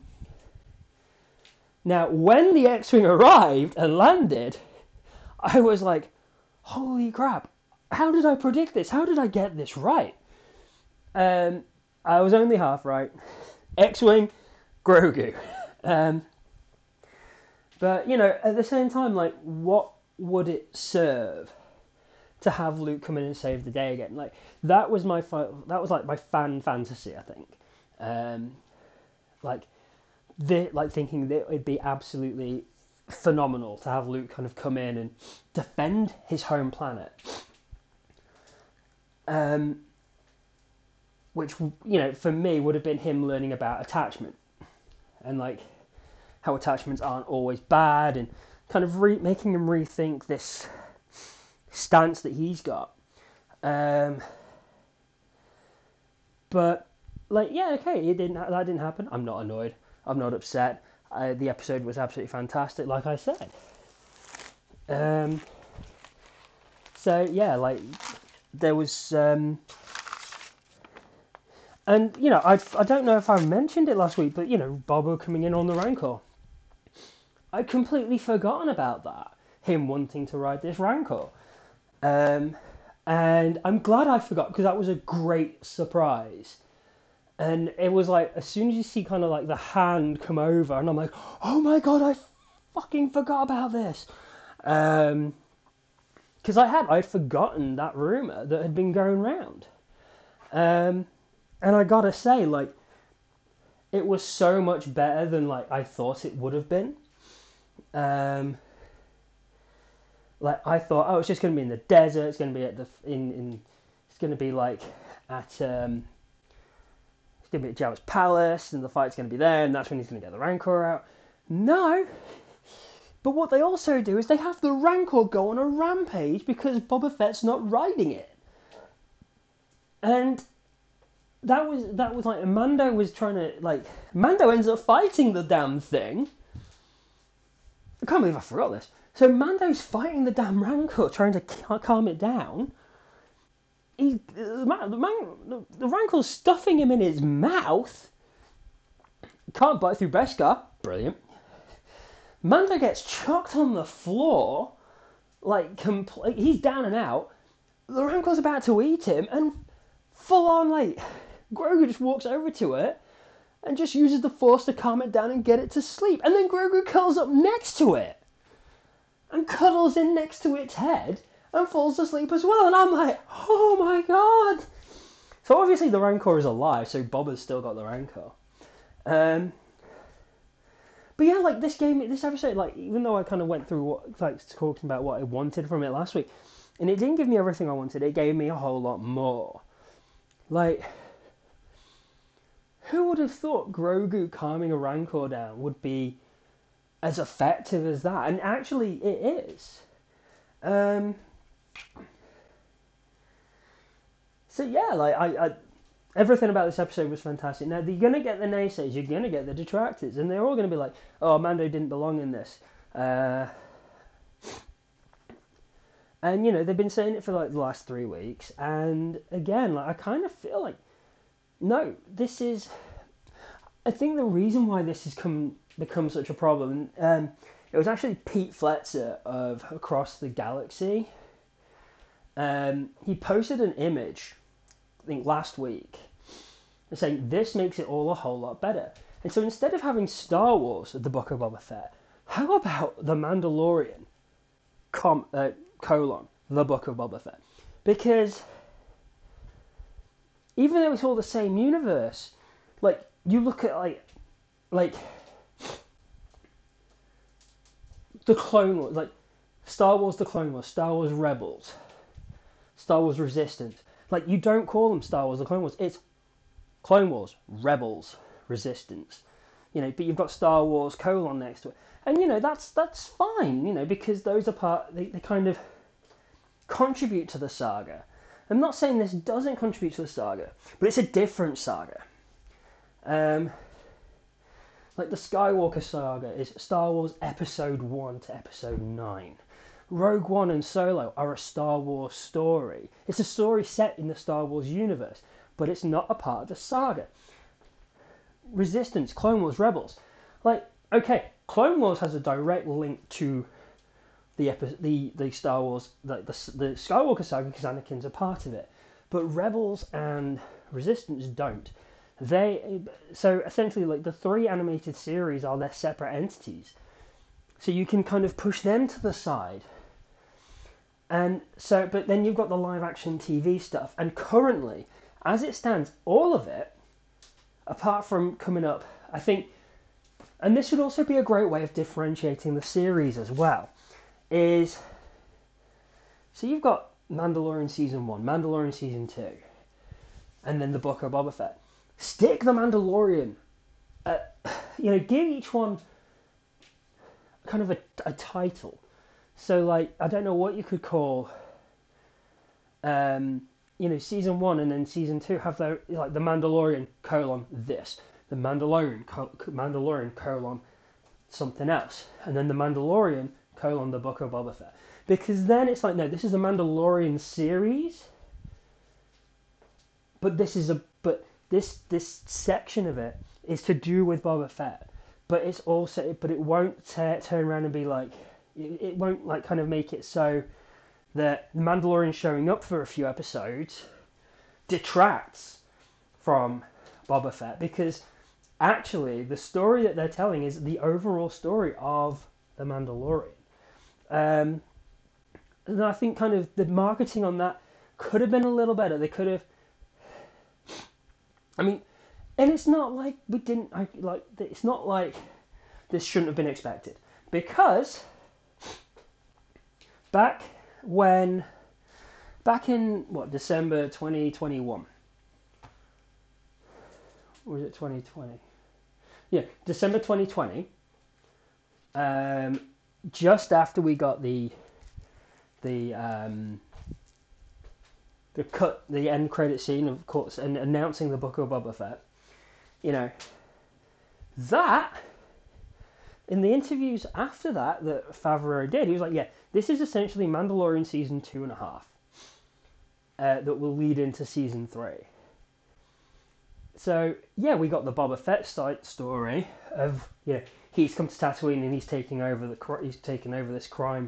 now, when the X-wing arrived and landed, I was like, holy crap, how did I predict this? How did I get this right? Um, I was only half right. X-wing, Grogu. Um, but, you know, at the same time, like, what would it serve to have Luke come in and save the day again? Like, that was my, that was like my fan fantasy, I think. Um, like, the, like thinking that it'd be absolutely phenomenal to have Luke kind of come in and defend his home planet. Um, which, you know, for me would have been him learning about attachment and like how attachments aren't always bad, and kind of re- making him rethink this stance that he's got. Um, but like, yeah, okay, it didn't. That didn't happen. I'm not annoyed. I'm not upset. Uh, the episode was absolutely fantastic, like I said. Um, so yeah, like there was. Um, And, you know, I, I don't know if I mentioned it last week, but, you know, Boba coming in on the Rancor. I'd completely forgotten about that. Him wanting to ride this Rancor. Um, and I'm glad I forgot, because that was a great surprise. And it was like, as soon as you see kind of like the hand come over, and I'm like, oh my god, I fucking forgot about this. Um, because I had, I'd forgotten that rumour that had been going round. Um... And I gotta say, like, it was so much better than, like, I thought it would have been. Um, like, I thought, oh, it's just gonna be in the desert. It's gonna be at the in in. It's gonna be like at um. It's gonna be at Jabba's palace, and the fight's gonna be there, and that's when he's gonna get the Rancor out. No. But what they also do is they have the Rancor go on a rampage because Boba Fett's not riding it, and. That was that was like Mando was trying to like Mando ends up fighting the damn thing. I can't believe I forgot this. So Mando's fighting the damn Rancor, trying to calm it down. He the man, the, man, the, the Rancor's stuffing him in his mouth. Can't bite through Beskar. Brilliant. Mando gets chucked on the floor, like complete. He's down and out. The Rancor's about to eat him, and full on like. Grogu just walks over to it and just uses the Force to calm it down and get it to sleep. And then Grogu curls up next to it and cuddles in next to its head and falls asleep as well. And I'm like, oh my god. So obviously the Rancor is alive, so Boba's still got the Rancor. Um, but yeah, like this game, this episode, like even though I kind of went through what, like talking about what I wanted from it last week, and it didn't give me everything I wanted, it gave me a whole lot more. Like... Who would have thought Grogu calming a Rancor down would be as effective as that? And actually, it is. Um, so yeah, like I, I, everything about this episode was fantastic. Now you're gonna get the naysayers, you're gonna get the detractors, and they're all gonna be like, "Oh, Mando didn't belong in this." Uh, and you know they've been saying it for like the last three weeks, and again, like I kind of feel like. No, this is. I think the reason why this has come become such a problem, um, it was actually Pete Fletcher of Across the Galaxy. Um, he posted an image, I think last week, saying this makes it all a whole lot better. And so instead of having Star Wars, The Book of Boba Fett, how about The Mandalorian, com, uh, colon, The Book of Boba Fett? Because even though it's all the same universe, like, you look at, like, like, the Clone Wars, like, Star Wars The Clone Wars, Star Wars Rebels, Star Wars Resistance. Like, you don't call them Star Wars The Clone Wars, it's Clone Wars, Rebels, Resistance. You know, but you've got Star Wars colon next to it. And, you know, that's that's fine, you know, because those are part, they, they kind of contribute to the saga. I'm not saying this doesn't contribute to the saga, but it's a different saga. Um, like the Skywalker saga is Star Wars Episode one to Episode nine. Rogue One and Solo are a Star Wars story. It's a story set in the Star Wars universe, but it's not a part of the saga. Resistance, Clone Wars, Rebels. Like, okay, Clone Wars has a direct link to the epi- the the Star Wars, the, the, the Skywalker saga, because Anakin's a part of it. But Rebels and Resistance don't. They so essentially, like, the three animated series are their separate entities. So you can kind of push them to the side. And so, but then you've got the live action T V stuff. And currently, as it stands, all of it, apart from coming up, I think, and this would also be a great way of differentiating the series as well, is, so you've got Mandalorian Season one, Mandalorian Season two, and then the Book of Boba Fett. Stick the Mandalorian, uh, you know, give each one kind of a, a title. So, like, I don't know what you could call, um, you know, Season one and then Season two have their, like, the Mandalorian colon this, the Mandalorian col- Mandalorian colon something else, and then the Mandalorian colon the Book of Boba Fett. Because then it's like, no, this is the Mandalorian series, but this is a, but this this section of it is to do with Boba Fett, but it's also, but it won't t- turn around and be like, it, it won't like kind of make it so that the Mandalorian showing up for a few episodes detracts from Boba Fett, because actually the story that they're telling is the overall story of the Mandalorian. Um, and I think kind of the marketing on that could have been a little better. They could have, I mean, and it's not like we didn't, I, like, it's not like this shouldn't have been expected. Because back when, back in, what, December twenty twenty-one, or was it twenty twenty? Yeah, December twenty twenty, um, just after we got the, the, um, the cut, the end credit scene, of course, and announcing the Book of Boba Fett, you know, that, in the interviews after that, that Favreau did, he was like, yeah, this is essentially Mandalorian season two and a half, uh, that will lead into season three. So, yeah, we got the Boba Fett story of, you know, he's come to Tatooine and he's taking over the, he's taking over this crime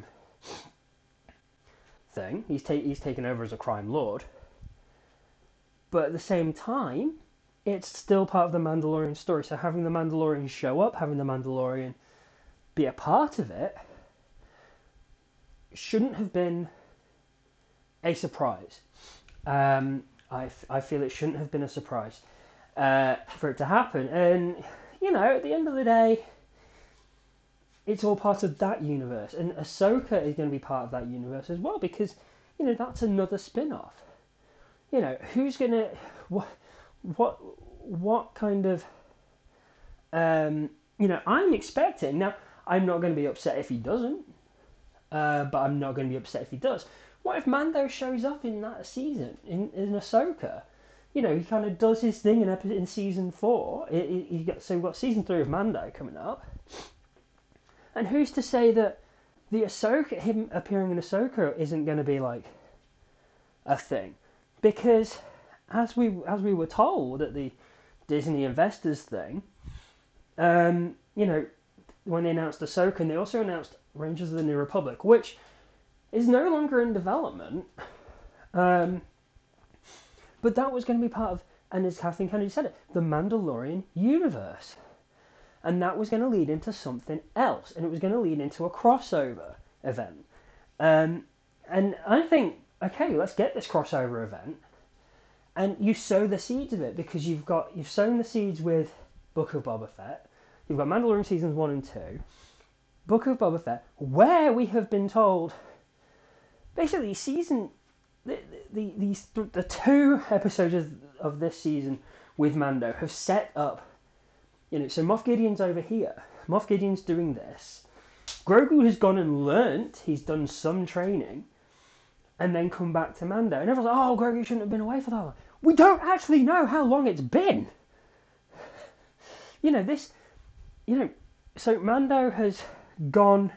thing. He's, ta- he's taken over as a crime lord. But at the same time, it's still part of the Mandalorian story. So having the Mandalorian show up, having the Mandalorian be a part of it, shouldn't have been a surprise. Um, I, f- I feel it shouldn't have been a surprise uh, for it to happen. And, you know, at the end of the day, it's all part of that universe. And Ahsoka is going to be part of that universe as well, because, you know, that's another spin-off. You know, who's going to... What, what, what kind of... Um, you know, I'm expecting... Now, I'm not going to be upset if he doesn't. Uh, but I'm not going to be upset if he does. What if Mando shows up in that season, in, in Ahsoka? You know, he kind of does his thing in, episode, in season four. He, he, he got, so we've got season three of Mando coming up. And who's to say that the Ahsoka, him appearing in Ahsoka, isn't going to be like a thing? Because as we as we were told at the Disney Investors thing, um, you know, when they announced Ahsoka, and they also announced Rangers of the New Republic, which is no longer in development. Um, but that was going to be part of, and as Kathleen Kennedy said it, the Mandalorian universe. And that was going to lead into something else, and it was going to lead into a crossover event. Um, and I think, okay, let's get this crossover event, and you sow the seeds of it, because you've got you've sown the seeds with Book of Boba Fett. You've got Mandalorian seasons one and two, Book of Boba Fett, where we have been told, basically, season the the these the two episodes of, of this season with Mando have set up, you know, so Moff Gideon's over here. Moff Gideon's doing this. Grogu has gone and learnt, he's done some training, and then come back to Mando. And everyone's like, oh, Grogu shouldn't have been away for that long. We don't actually know how long it's been. You know, this, you know, so Mando has gone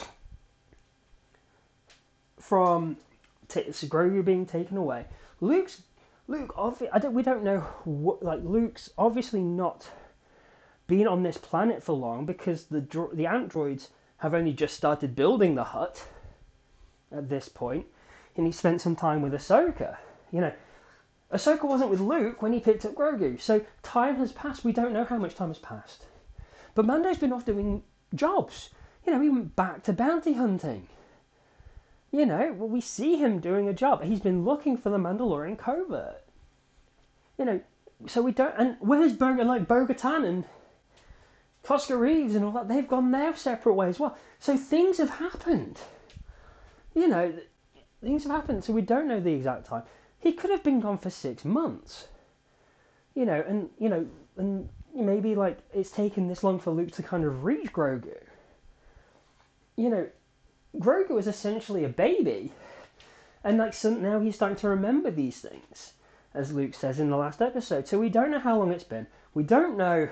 from t- so Grogu being taken away. Luke's, Luke, obvi- I don't, we don't know, what, like, Luke's obviously not been on this planet for long because the dro- the androids have only just started building the hut at this point, and he spent some time with Ahsoka. You know, Ahsoka wasn't with Luke when he picked up Grogu, so time has passed. We don't know how much time has passed. But Mando's been off doing jobs. You know, he went back to bounty hunting. You know, well, we see him doing a job. He's been looking for the Mandalorian covert. You know, so we don't... And where's Bo, like Bo-Katan and Koska Reeves and all that? They've gone their separate ways as well. So things have happened. You know, things have happened, so we don't know the exact time. He could have been gone for six months. You know, and, you know, and maybe, like, it's taken this long for Luke to kind of reach Grogu. You know, Grogu is essentially a baby. And, like, so now he's starting to remember these things, as Luke says in the last episode. So we don't know how long it's been. We don't know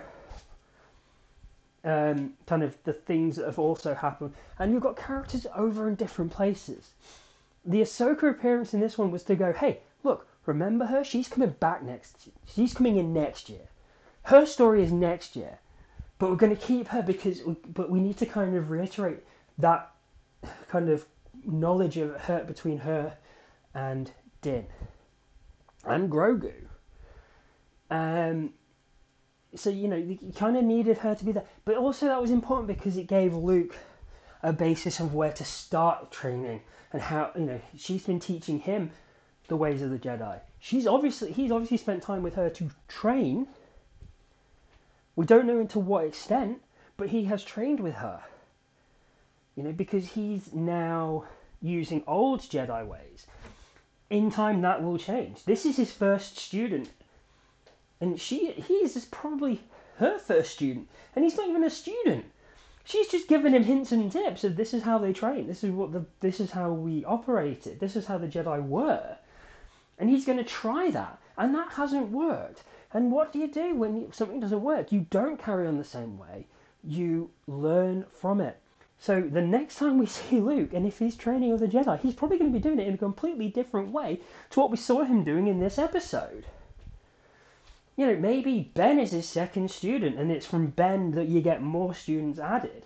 um, kind of the things that have also happened. And you've got characters over in different places. The Ahsoka appearance in this one was to go, hey, look, remember her? She's coming back next year. She's coming in next year. Her story is next year. But we're going to keep her because, we, but we need to kind of reiterate that kind of knowledge of her between her and Din and Grogu. Um, so, you know, you kind of needed her to be there. But also that was important because it gave Luke a basis of where to start training and how, you know, she's been teaching him the ways of the Jedi. She's obviously, he's obviously spent time with her to train. We don't know to what extent, but he has trained with her. You know, because he's now using old Jedi ways. In time, that will change. This is his first student. And she, he is probably her first student. And he's not even a student. She's just giving him hints and tips of this is how they train. This is what the, this is how we operated. This is how the Jedi were. And he's going to try that. And that hasn't worked. And what do you do when something doesn't work? You don't carry on the same way. You learn from it. So the next time we see Luke, and if he's training with a Jedi, he's probably going to be doing it in a completely different way to what we saw him doing in this episode. You know, maybe Ben is his second student, and it's from Ben that you get more students added.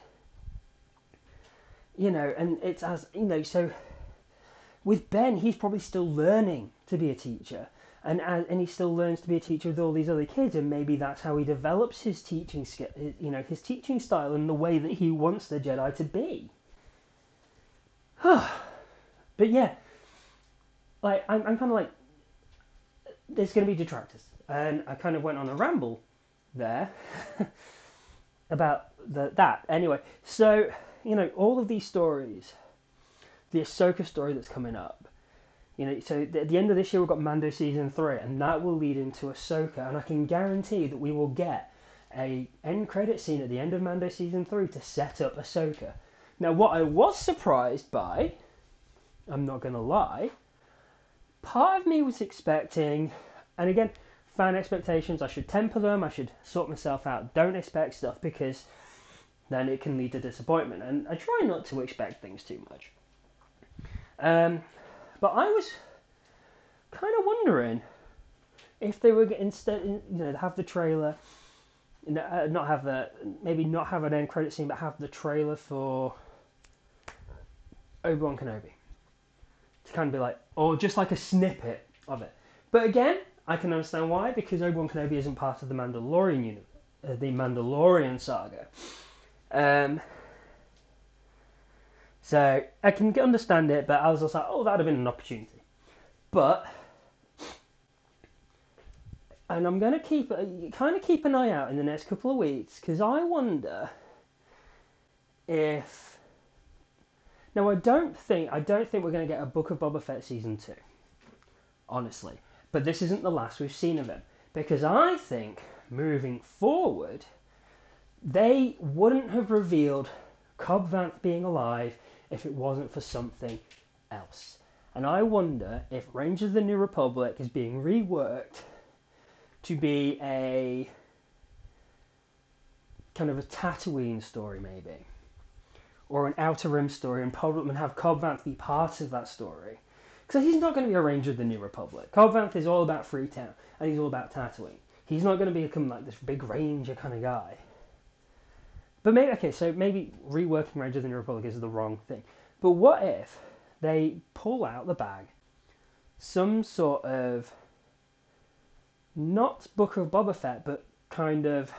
You know, and it's as, you know, so with Ben, he's probably still learning to be a teacher. And and he still learns to be a teacher with all these other kids, and maybe that's how he develops his teaching skill, you know, his teaching style and the way that he wants the Jedi to be. But yeah, like I'm, I'm kind of like, there's going to be detractors, and I kind of went on a ramble there about the, that. Anyway, so you know, all of these stories, the Ahsoka story that's coming up. You know, so at the end of this year we've got Mando season three, and that will lead into Ahsoka, and I can guarantee that we will get a end credit scene at the end of Mando season three to set up Ahsoka. Now, what I was surprised by, I'm not going to lie, part of me was expecting, and again, fan expectations, I should temper them, I should sort myself out. Don't expect stuff because then it can lead to disappointment, and I try not to expect things too much. Um. But I was kind of wondering if they were instead, you know, have the trailer, you know, uh, not have the, maybe not have an end credit scene, but have the trailer for Obi-Wan Kenobi to kind of be like, or just like a snippet of it. But again, I can understand why, because Obi-Wan Kenobi isn't part of the Mandalorian universe, uh, the Mandalorian saga. Um. So I can understand it, but I was just like, oh, that would have been an opportunity. But, and I'm going to keep, kind of keep an eye out in the next couple of weeks, because I wonder if, now I don't think, I don't think we're going to get a Book of Boba Fett season two, honestly. But this isn't the last we've seen of him. Because I think moving forward, they wouldn't have revealed Cobb Vanth being alive if it wasn't for something else. And I wonder if Rangers of the New Republic is being reworked to be a kind of a Tatooine story, maybe, or an Outer Rim story, and probably have Cobb Vanth be part of that story. Because he's not going to be a Ranger of the New Republic. Cobb Vanth is all about Freetown, and he's all about Tatooine. He's not going to become like this big Ranger kind of guy. But maybe, okay, so maybe reworking Ranger of the New Republic is the wrong thing. But what if they pull out the bag some sort of, not Book of Boba Fett, but kind of,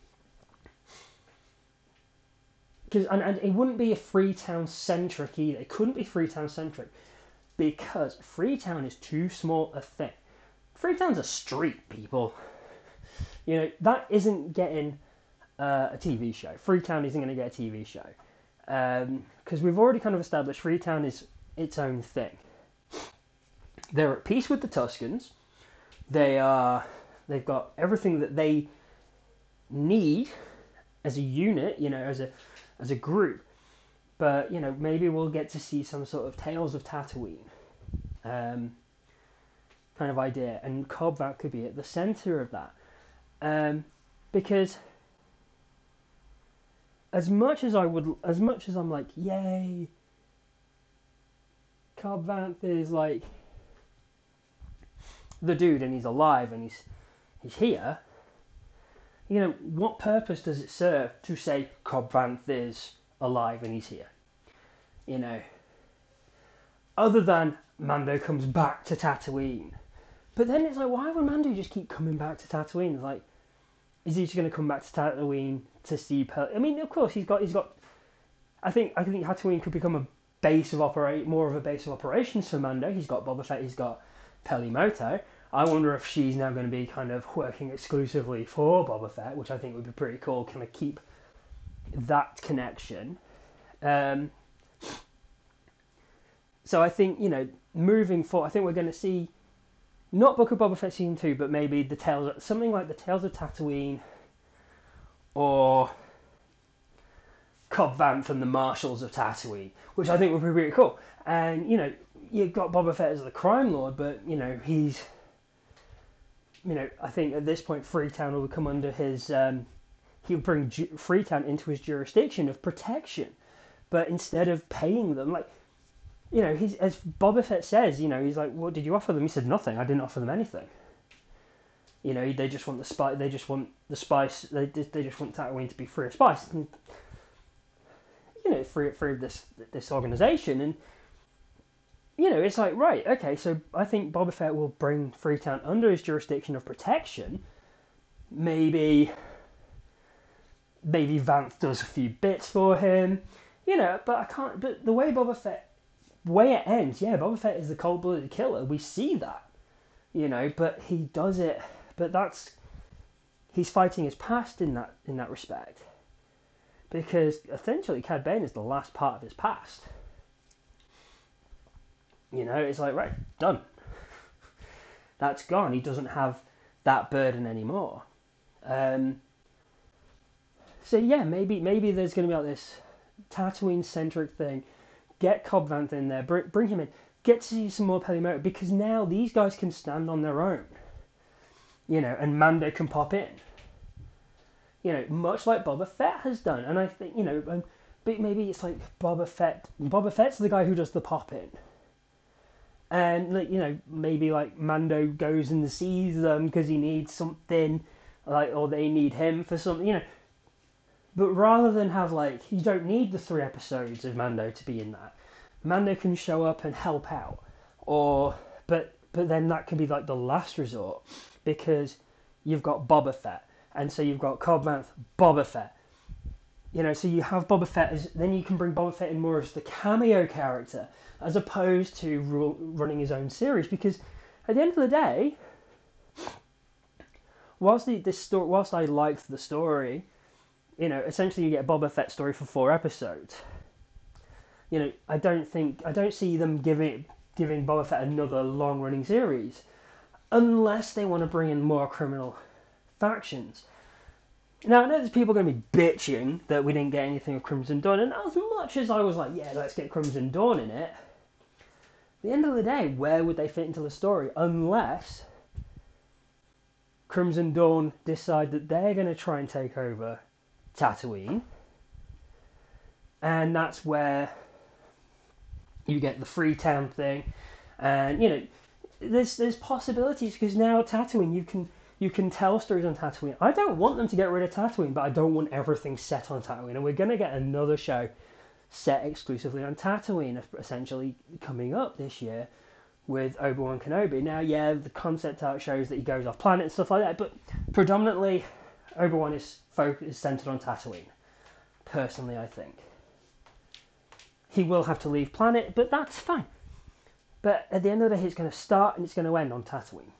because and, and it wouldn't be a Freetown centric either. It couldn't be Freetown centric because Freetown is too small a thing. Freetown's a street, people. You know, that isn't getting uh, a T V show. Freetown isn't going to get a T V show because um, we've already kind of established Freetown is its own thing. They're at peace with the Tuskens. They are. They've got everything that they need as a unit, you know, as a as a group. But you know, maybe we'll get to see some sort of Tales of Tatooine um, kind of idea, and Cobb Vanth could be at the center of that, um, because as much as I would, as much as I'm like, yay, Cobb Vanth is like the dude, and he's alive, and he's he's here. You know, what purpose does it serve to say Cobb Vanth is alive and he's here? You know, other than Mando comes back to Tatooine. But then it's like, why would Mando just keep coming back to Tatooine? It's like, is he just going to come back to Tatooine to see? Pel- I mean, of course he's got he's got. I think I think Tatooine could become a base of operate more of a base of operations for Mando. He's got Boba Fett. He's got Pelimoto. I wonder if she's now going to be kind of working exclusively for Boba Fett, which I think would be pretty cool. Kind of keep that connection. Um, so I think, you know, moving forward, I think we're going to see not Book of Boba Fett season two, but maybe the Tales, of, something like the Tales of Tatooine, or Cobb Vanth and the Marshals of Tatooine, which I think would be really cool. And you know, you've got Boba Fett as the crime lord, but you know he's, you know, I think at this point Freetown will come under his. Um, he'll bring G- Freetown into his jurisdiction of protection, but instead of paying them, like, you know, he's as Boba Fett says, you know, he's like, what did you offer them? He said nothing. I didn't offer them anything. You know, they just want the spice. They just want the spice. They they just want Tatooine to be free of spice, and you know, free free of this this organization. And you know, it's like, right, okay. So I think Boba Fett will bring Freetown under his jurisdiction of protection. Maybe maybe Vanth does a few bits for him, you know. But I can't. But the way Boba Fett, the way it ends, yeah, Boba Fett is the cold-blooded killer. We see that, you know. But he does it. But that's he's fighting his past in that in that respect, because essentially Cad Bane is the last part of his past. You know, it's like, right, done. That's gone. He doesn't have that burden anymore. Um, so yeah, maybe maybe there's going to be like this Tatooine-centric thing. Get Cobb Vanth in there, bring, bring him in, get to see some more Pelimoto, because now these guys can stand on their own. You know, and Mando can pop in. You know, much like Boba Fett has done. And I think, you know, um, but maybe it's like Boba Fett. Boba Fett's the guy who does the pop in. And, like, you know, maybe like Mando goes and sees them because he needs something, like, or they need him for something, you know. But rather than have, like, you don't need the three episodes of Mando to be in that. Mando can show up and help out. Or, but, but then that can be like the last resort, because you've got Boba Fett. And so you've got Cobb Vanth, Boba Fett. You know, so you have Boba Fett, as, then you can bring Boba Fett in more as the cameo character, as opposed to ru- running his own series. Because at the end of the day, whilst the, this story, whilst I liked the story, you know, essentially you get a Boba Fett story for four episodes. You know, I don't think, I don't see them giving giving Boba Fett another long running series. unless they want to bring in more criminal factions. Now, I know there's people going to be bitching that we didn't get anything of Crimson Dawn, and as much as I was like, yeah, let's get Crimson Dawn in it, at the end of the day, where would they fit into the story? Unless Crimson Dawn decide that they're going to try and take over Tatooine, and that's where you get the Freetown thing, and, you know, there's there's possibilities, because now Tatooine, you can you can tell stories on Tatooine. I don't want them to get rid of Tatooine, but I don't want everything set on Tatooine, and we're going to get another show set exclusively on Tatooine, essentially, coming up this year with Obi-Wan Kenobi. Now, yeah, the concept art shows that he goes off planet and stuff like that, but predominantly Obi-Wan is focused, is centered on Tatooine, personally, I think. He will have to leave planet, but that's fine. But at the end of the day, it's going to start and it's going to end on Tatooine.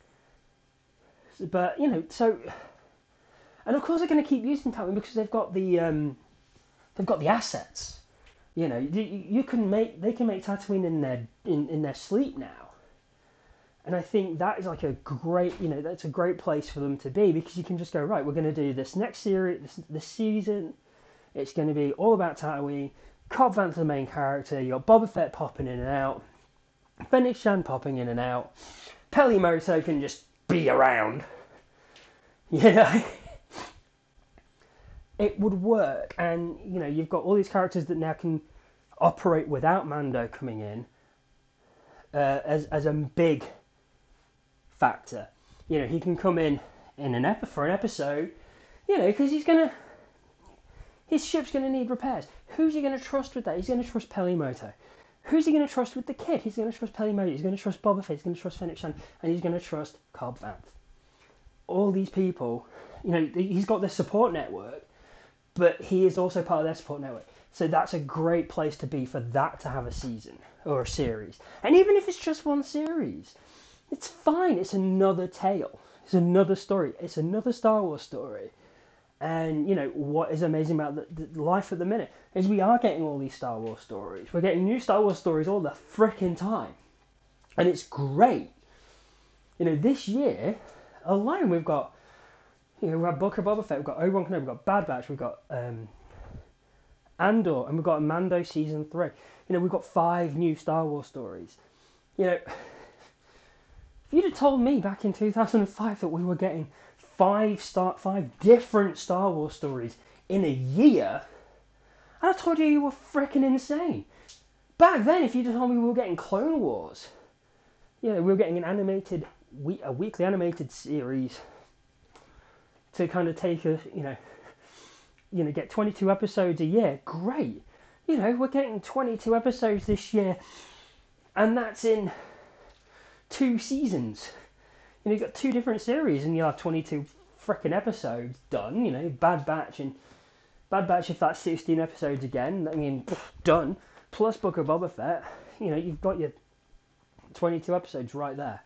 But, you know, so... And of course they're going to keep using Tatooine because they've got the... Um, they've got the assets. You know, you, you can make... They can make Tatooine in their, in, in their sleep now. And I think that is like a great... You know, that's a great place for them to be, because you can just go, right, we're going to do this next series, this, this season. It's going to be all about Tatooine. Cobb Vanth's the main character. You got Boba Fett popping in and out. Fennec Shand popping in and out. Peli Motto can just be around. You know? It would work. And, you know, you've got all these characters that now can operate without Mando coming in uh, as, as a big factor. You know, he can come in, in an epi- for an episode, you know, because he's going to... His ship's going to need repairs. Who's he going to trust with that? He's going to trust Peli Motto. Who's he going to trust with the kid? He's going to trust Peli Motto. He's going to trust Boba Fett. He's going to trust Fennec Shand. And he's going to trust Cobb Vanth. All these people, you know, he's got this support network, but he is also part of their support network. So that's a great place to be for that to have a season or a series. And even if it's just one series, it's fine. It's another tale. It's another story. It's another Star Wars story. And, you know, what is amazing about the, the life at the minute is we are getting all these Star Wars stories. We're getting new Star Wars stories all the frickin' time. And it's great. You know, this year alone we've got, you know, we've got Book of Boba Fett, we've got Obi-Wan Kenobi, we've got Bad Batch, we've got um, Andor, and we've got Mando Season three. You know, we've got five new Star Wars stories. You know, if you'd have told me back in two thousand five that we were getting five star, five different Star Wars stories in a year, I'd have told you you were freaking insane. Back then, if you'd have told me we were getting Clone Wars, you know, we were getting an animated, a weekly animated series to kind of take a, you know, you know, get twenty-two episodes a year, great. You know, we're getting twenty-two episodes this year, and that's in two seasons. You know, you've got two different series, and you have twenty-two frickin' episodes done. You know, Bad Batch and Bad Batch, if that's sixteen episodes again, I mean, done. Plus Book of Boba Fett. You know, you've got your twenty-two episodes right there,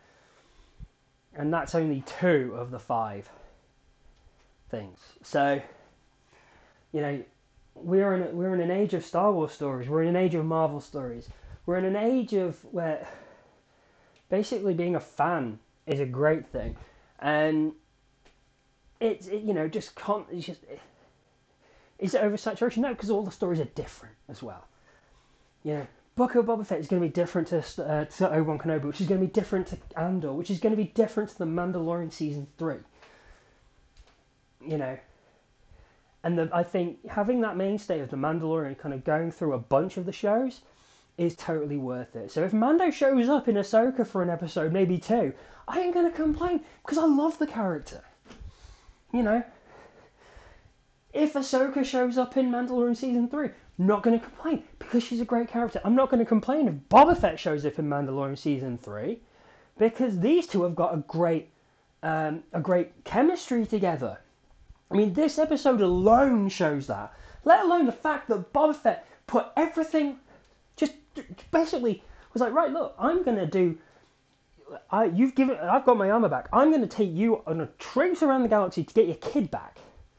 and that's only two of the five things. So, you know, we're in a, we're in an age of Star Wars stories. We're in an age of Marvel stories. We're in an age of where basically being a fan is a great thing, and it's it, you know, just can't. It's just it, is it oversaturation? No, because all the stories are different as well. You know, Book of Boba Fett is going to be different to uh, to Obi-Wan Kenobi, which is going to be different to Andor, which is going to be different to the Mandalorian season three. You know, and the, I think having that mainstay of the Mandalorian kind of going through a bunch of the shows is totally worth it. So if Mando shows up in Ahsoka for an episode, maybe two, I ain't going to complain, because I love the character. You know, if Ahsoka shows up in Mandalorian season three, not going to complain, because she's a great character. I'm not going to complain if Boba Fett shows up in Mandalorian season three, because these two have got a great, um, a great chemistry together. I mean, this episode alone shows that. Let alone the fact that Boba Fett put everything, just basically was like, right, look, I'm going to do, I, you've given, I've got my armor back. I'm going to take you on a trips around the galaxy to get your kid back.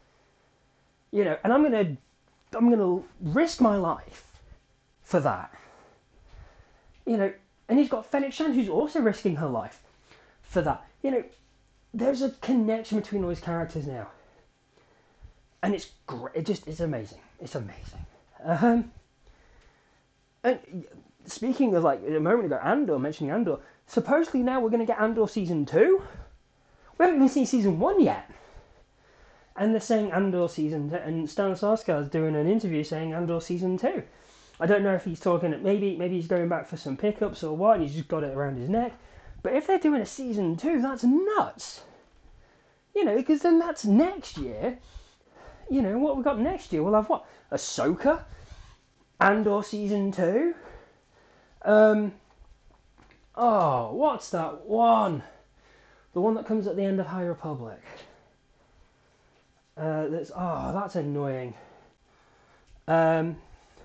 You know, and I'm going to, I'm going to risk my life for that. You know, and he's got Fennec Shand, who's also risking her life for that. You know, there's a connection between all these characters now. And it's great. It just, it's amazing. It's amazing. Um, and speaking of, like, a moment ago, Andor, mentioning Andor, supposedly now we're going to get Andor Season two. We haven't even seen Season one yet. And they're saying Andor Season two, and Stan Skarsgård's doing an interview saying Andor Season two. I don't know if he's talking, maybe maybe he's going back for some pickups or what, and he's just got it around his neck. But if they're doing a Season two, that's nuts. You know, because then that's next year. You know, what we got next year? We'll have what? Ahsoka? Andor Season two? Um, oh, what's that one? The one that comes at the end of High Republic. Uh, that's, oh, that's annoying. Um,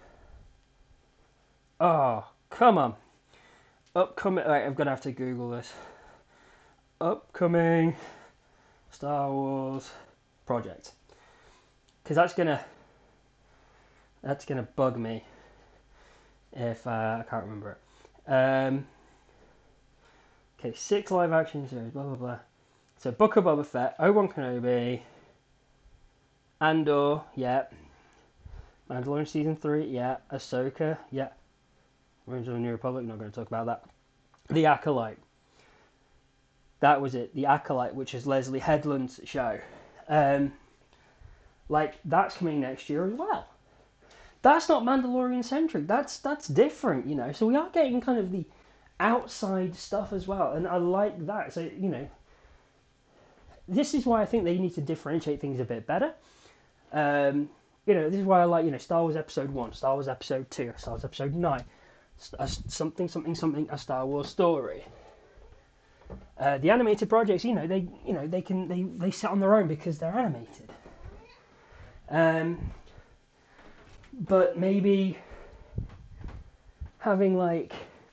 oh, come on. Upcoming, right, I'm going to have to Google this. Upcoming Star Wars project. Because that's going to, that's going to bug me if uh, I can't remember it. Um, okay, six live action series, blah, blah, blah. So, Book of Boba Fett, Obi-Wan Kenobi, Andor, yeah. Mandalorian Season three, yeah. Ahsoka, yeah. Rangers of the New Republic, not going to talk about that. The Acolyte. That was it. The Acolyte, which is Leslie Headland's show. Um, like, that's coming next year as well. That's not Mandalorian centric. That's that's different, you know. So we are getting kind of the outside stuff as well, and I like that. So, you know, this is why I think they need to differentiate things a bit better. Um, you know, this is why I like, you know, Star Wars Episode One, Star Wars Episode Two, Star Wars Episode Nine, a, something, something, something, a Star Wars story. Uh, the animated projects, you know, they, you know, they can, they, they sit on their own because they're animated. Um, but maybe having like,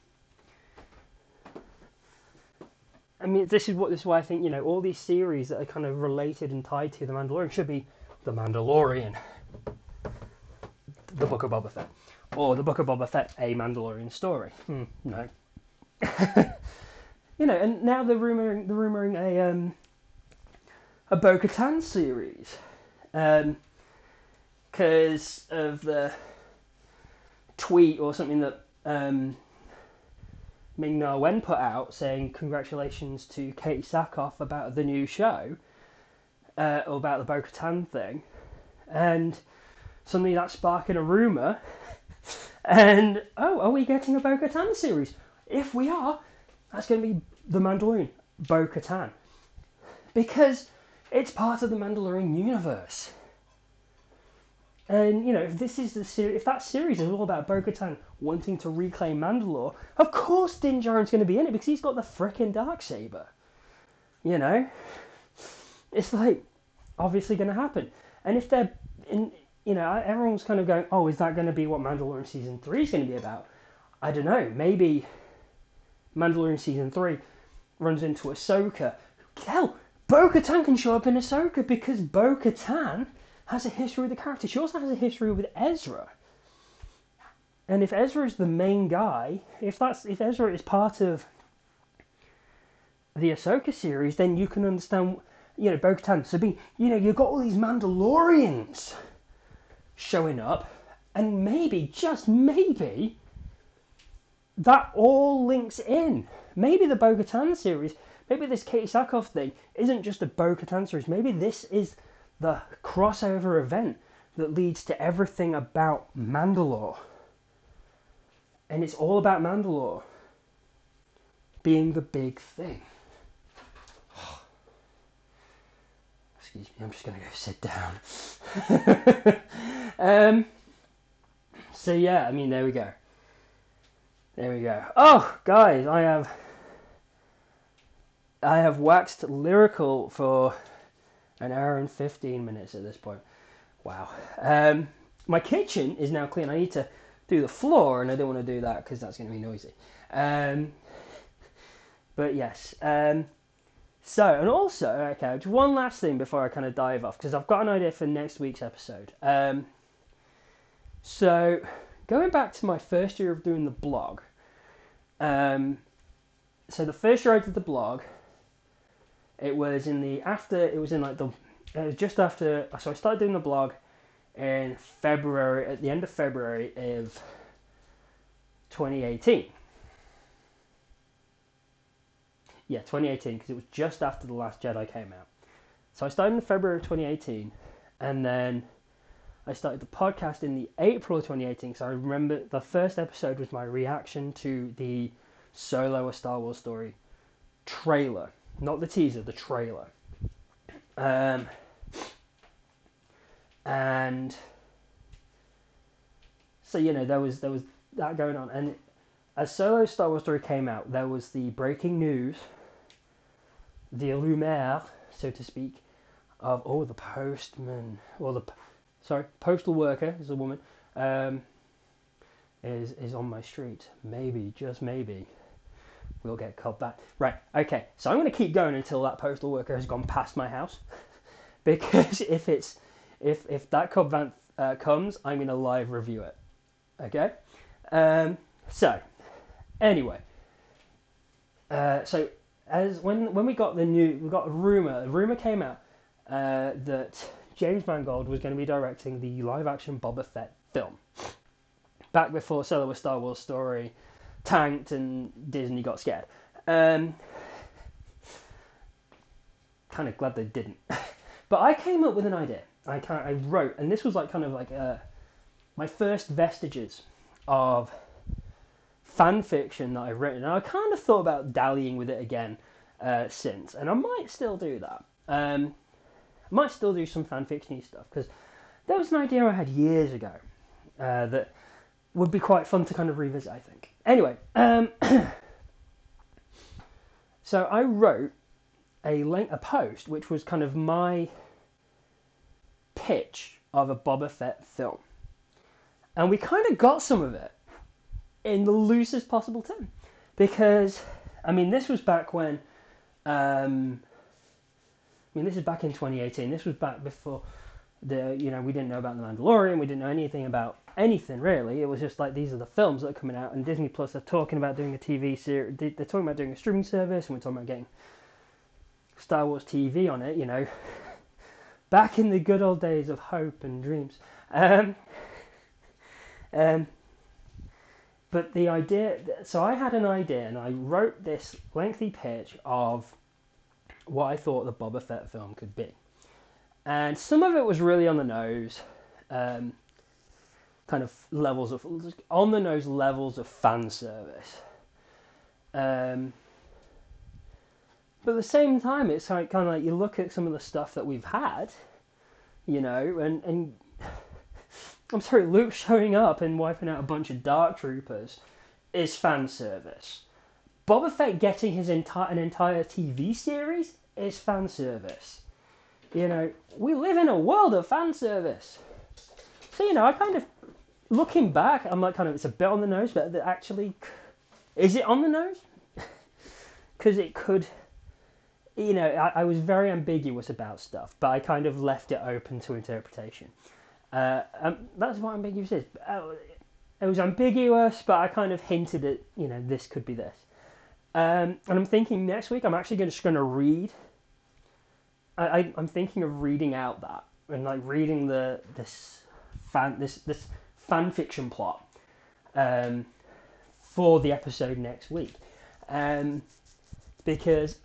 I mean, this is what this is why I think, you know, all these series that are kind of related and tied to The Mandalorian should be The Mandalorian, The Book of Boba Fett, or The Book of Boba Fett, a Mandalorian story. Hmm, no. You know, and now they're rumoring, they're rumoring a um, a Bo-Katan series, because um, of the tweet or something that um, Ming-Na Wen put out saying congratulations to Katie Sackhoff about the new show, uh, or about the Bo-Katan thing, and suddenly that's sparking a rumour, and oh, are we getting a Bo-Katan series? If we are, that's going to be The Mandalorian, Bo-Katan. Because it's part of the Mandalorian universe. And, you know, if this is the series, if that series is all about Bo-Katan wanting to reclaim Mandalore, of course Din Djarin's going to be in it because he's got the frickin' Darksaber. You know? It's like, obviously going to happen. And if they're, in, you know, everyone's kind of going, oh, is that going to be what Mandalorian Season three is going to be about? I don't know. Maybe Mandalorian Season three runs into Ahsoka. Hell, Bo-Katan can show up in Ahsoka because Bo-Katan has a history with the character. She also has a history with Ezra. And if Ezra is the main guy, if that's if Ezra is part of the Ahsoka series, then you can understand, you know, Bo-Katan, Sabine, you know, you've got all these Mandalorians showing up, and maybe, just maybe, that all links in. Maybe the Bo-Katan series, maybe this Katie Sackhoff thing isn't just a Bo-Katan series. Maybe this is the crossover event that leads to everything about Mandalore. And it's all about Mandalore being the big thing. Excuse me, I'm just going to go sit down. um, so yeah, I mean, there we go. There we go. Oh, guys, I have I have waxed lyrical for an hour and fifteen minutes at this point. Wow. Um, my kitchen is now clean. I need to do the floor, and I don't want to do that because that's going to be noisy. Um, but yes. Um, so, and also, okay, just one last thing before I kind of dive off, because I've got an idea for next week's episode. Um, so, going back to my first year of doing the blog, um, so the first year I did the blog, It was in the after. It was in like the. It was just after. So I started doing the blog in February, at the end of February of twenty eighteen. Yeah, twenty eighteen, because it was just after The Last Jedi came out. So I started in February of twenty eighteen, and then I started the podcast in the April of twenty eighteen. So I remember the first episode was my reaction to the Solo: A Star Wars Story trailer, not the teaser, the trailer. Um, and so you know there was there was that going on, and as Solo: Star Wars Story came out, there was the breaking news, the rumeur, so to speak, of oh the postman or the sorry postal worker is a woman, um, is is on my street. Maybe, just maybe, we'll get called back. Right, okay. So I'm going to keep going until that postal worker has gone past my house, because if it's if if that Cobb Vanth uh, comes, I'm going to live review it. Okay. Um, so anyway, uh, so as when when we got the new we got a rumor. A rumor came out uh, that James Mangold was going to be directing the live-action Boba Fett film. Back before Solo: A Star Wars Story tanked and Disney got scared. Um, kind of glad they didn't. But I came up with an idea. I kind I wrote, and this was like kind of like uh, my first vestiges of fan fiction that I've written. And I kind of thought about dallying with it again uh, since, and I might still do that. Um, I might still do some fan fiction-y stuff, because there was an idea I had years ago uh, that would be quite fun to kind of revisit, I think. Anyway, um, so I wrote a link, a post, which was kind of my pitch of a Boba Fett film. And we kind of got some of it in the loosest possible term. Because, I mean, this was back when, um, I mean, this is back in twenty eighteen. This was back before the, you know, we didn't know about The Mandalorian. We didn't know anything about anything, really. It was just like, these are the films that are coming out. And Disney Plus are talking about doing a T V series. They're talking about doing a streaming service. And we're talking about getting Star Wars T V on it, you know. Back in the good old days of hope and dreams. Um, um, but the idea... So I had an idea, and I wrote this lengthy pitch of what I thought the Boba Fett film could be. And some of it was really on the nose, um, kind of levels of, on the nose levels of fan service. Um, but at the same time, it's like kind of like you look at some of the stuff that we've had, you know, and, and I'm sorry, Luke showing up and wiping out a bunch of Dark Troopers is fan service. Boba Fett getting his entire an entire T V series is fan service. You know, we live in a world of fan service. So, you know, I kind of, looking back, I'm like kind of, it's a bit on the nose, but actually, is it on the nose? Because it could, you know, I, I was very ambiguous about stuff, but I kind of left it open to interpretation. Uh, um, that's what ambiguous is. Uh, it was ambiguous, but I kind of hinted at, you know, this could be this. Um, and I'm thinking next week I'm actually just going to read. I, I, I'm thinking of reading out that and like reading the this fan this this fan fiction plot um, for the episode next week, um, because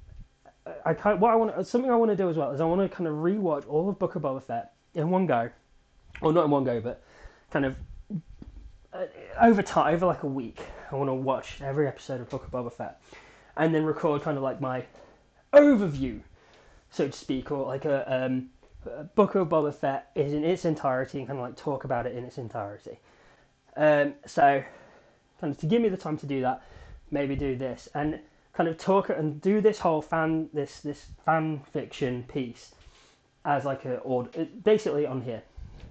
I kind what I want something I want to do as well is I want to kind of rewatch all of Book of Boba Fett in one go, or not in one go, but kind of uh, over time, over like a week. I want to watch every episode of Book of Boba Fett, and then record kind of like my overview, so to speak, or like a, um, a Book of Boba Fett is in its entirety, and kind of like talk about it in its entirety. Um, so, kind of to give me the time to do that, maybe do this and kind of talk and do this whole fan this this fan fiction piece as like a or basically on here,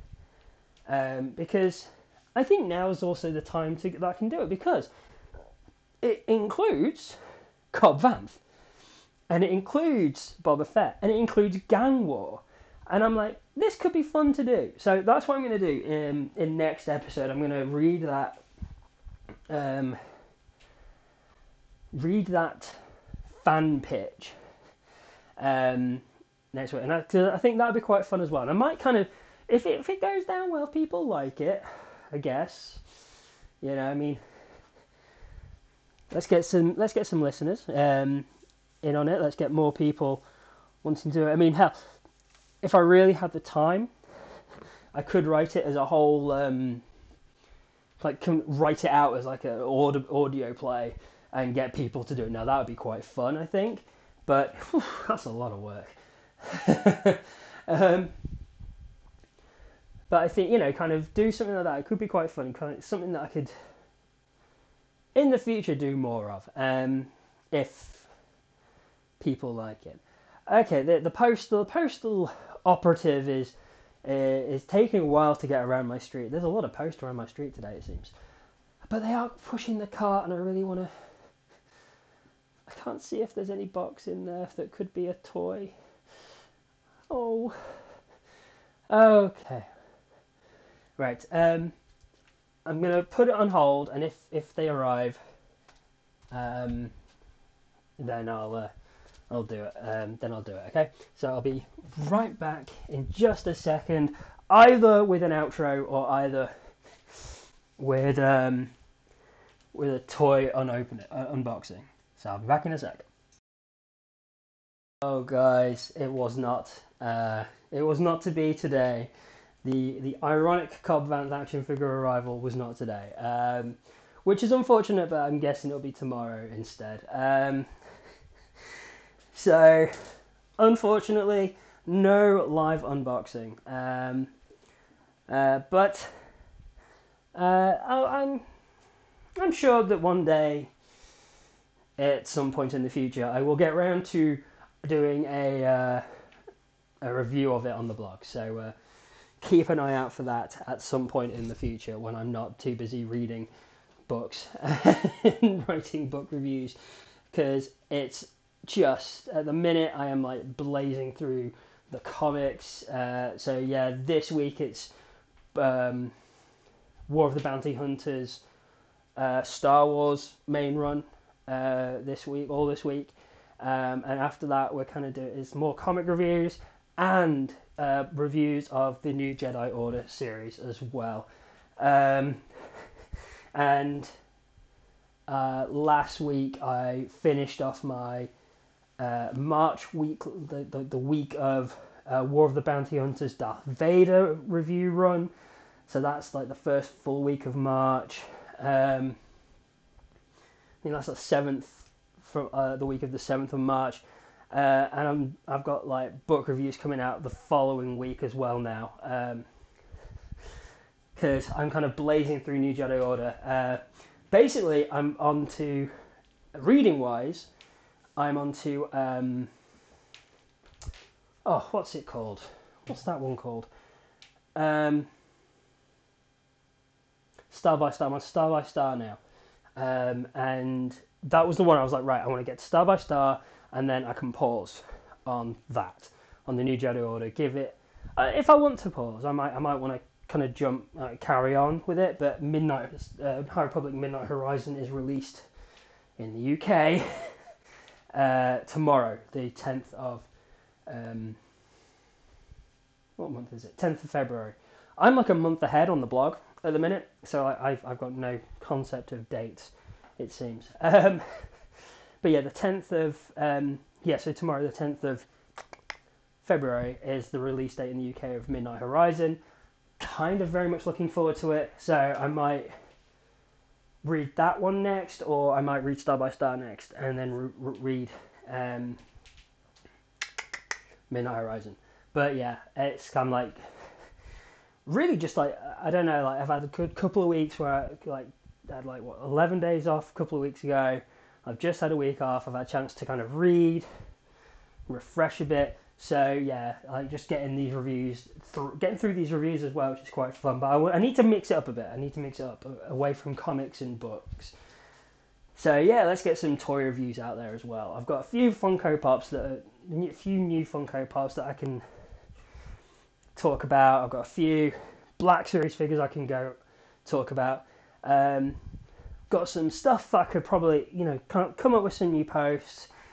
um, because I think now is also the time to that I can do it, because it includes Cobb Vanth, and it includes Boba Fett, and it includes Gang War, and I'm like, this could be fun to do. So that's what I'm going to do in in next episode. I'm going to read that, um, read that fan pitch, um, next week, and I, 'cause I think that'd be quite fun as well. And I might kind of, if it if it goes down well, people like it, I guess. You know, I mean, let's get some let's get some listeners um, in on it. Let's get more people wanting to do it. I mean, hell, if I really had the time, I could write it as a whole, um, like can write it out as like an audio, audio play and get people to do it. Now that would be quite fun, I think, but whew, that's a lot of work. um, but I think, you know, kind of do something like that. It could be quite fun. Kind of something that I could, in the future, do more of, um, if people like it. Okay, the the postal the postal operative is uh, is taking a while to get around my street. There's a lot of post around my street today, it seems, but they are pushing the cart, and I really want to. I can't see if there's any box in there that could be a toy. Oh, okay. Right, um, I'm going to put it on hold, and if, if they arrive, um, then I'll uh, I'll do it. Um, then I'll do it. Okay, so I'll be right back in just a second, either with an outro or either with um with a toy unopen uh, unboxing. So I'll be back in a second. Oh, guys, it was not. Uh, it was not to be today. The the ironic Cobb Vanth action figure arrival was not today, um, which is unfortunate, but I'm guessing it'll be tomorrow instead. Um, so, unfortunately, no live unboxing. Um, uh, but uh, I, I'm I'm sure that one day, at some point in the future, I will get around to doing a uh, a review of it on the blog. So. Uh, Keep an eye out for that at some point in the future when I'm not too busy reading books and writing book reviews, because it's just, at the minute, I am like blazing through the comics. Uh, so yeah, this week it's um, War of the Bounty Hunters, uh, Star Wars main run uh, this week, all this week. Um, and after that, we're kind of doing is more comic reviews and uh, reviews of the new Jedi Order series as well. Um, and uh, last week I finished off my uh, March week, the, the, the week of uh, War of the Bounty Hunters Darth Vader review run. So that's like the first full week of March. Um, I think that's the seventh, from uh, the week of the seventh of March. Uh, and I'm, I've got like book reviews coming out the following week as well now, because um, I'm kind of blazing through New Jedi Order. Uh, basically, I'm on to, reading wise, I'm on to, um, oh, what's it called? What's that one called? Um, Star by Star. I'm on Star by Star now, um, and that was the one I was like, right, I want to get to Star by Star. And then I can pause on that, on the New Jedi Order. Give it, uh, if I want to pause, I might, I might want to kind of jump, uh, carry on with it. But Midnight, uh, High Republic Midnight Horizon is released in the U K uh, tomorrow, the tenth of, um, what month is it? tenth of February. I'm like a month ahead on the blog at the minute, so I, I've, I've got no concept of dates, it seems. Um, But yeah, the tenth of, um, yeah, so tomorrow, the tenth of February, is the release date in the U K of Midnight Horizon. Kind of very much looking forward to it, so I might read that one next, or I might read Star by Star next, and then re- re- read um, Midnight Horizon. But yeah, it's kind of like, really just like, I don't know, like I've had a good couple of weeks where I like, had like, what, eleven days off a couple of weeks ago. I've just had a week off. I've had a chance to kind of read, refresh a bit. So yeah, like just getting these reviews, th- getting through these reviews as well, which is quite fun. But I, w- I need to mix it up a bit. I need to mix it up away from comics and books. So yeah, let's get some toy reviews out there as well. I've got a few Funko Pops that are, a few new Funko Pops that I can talk about. I've got a few Black Series figures I can go talk about. Um, got some stuff I could probably, you know, come up with some new posts.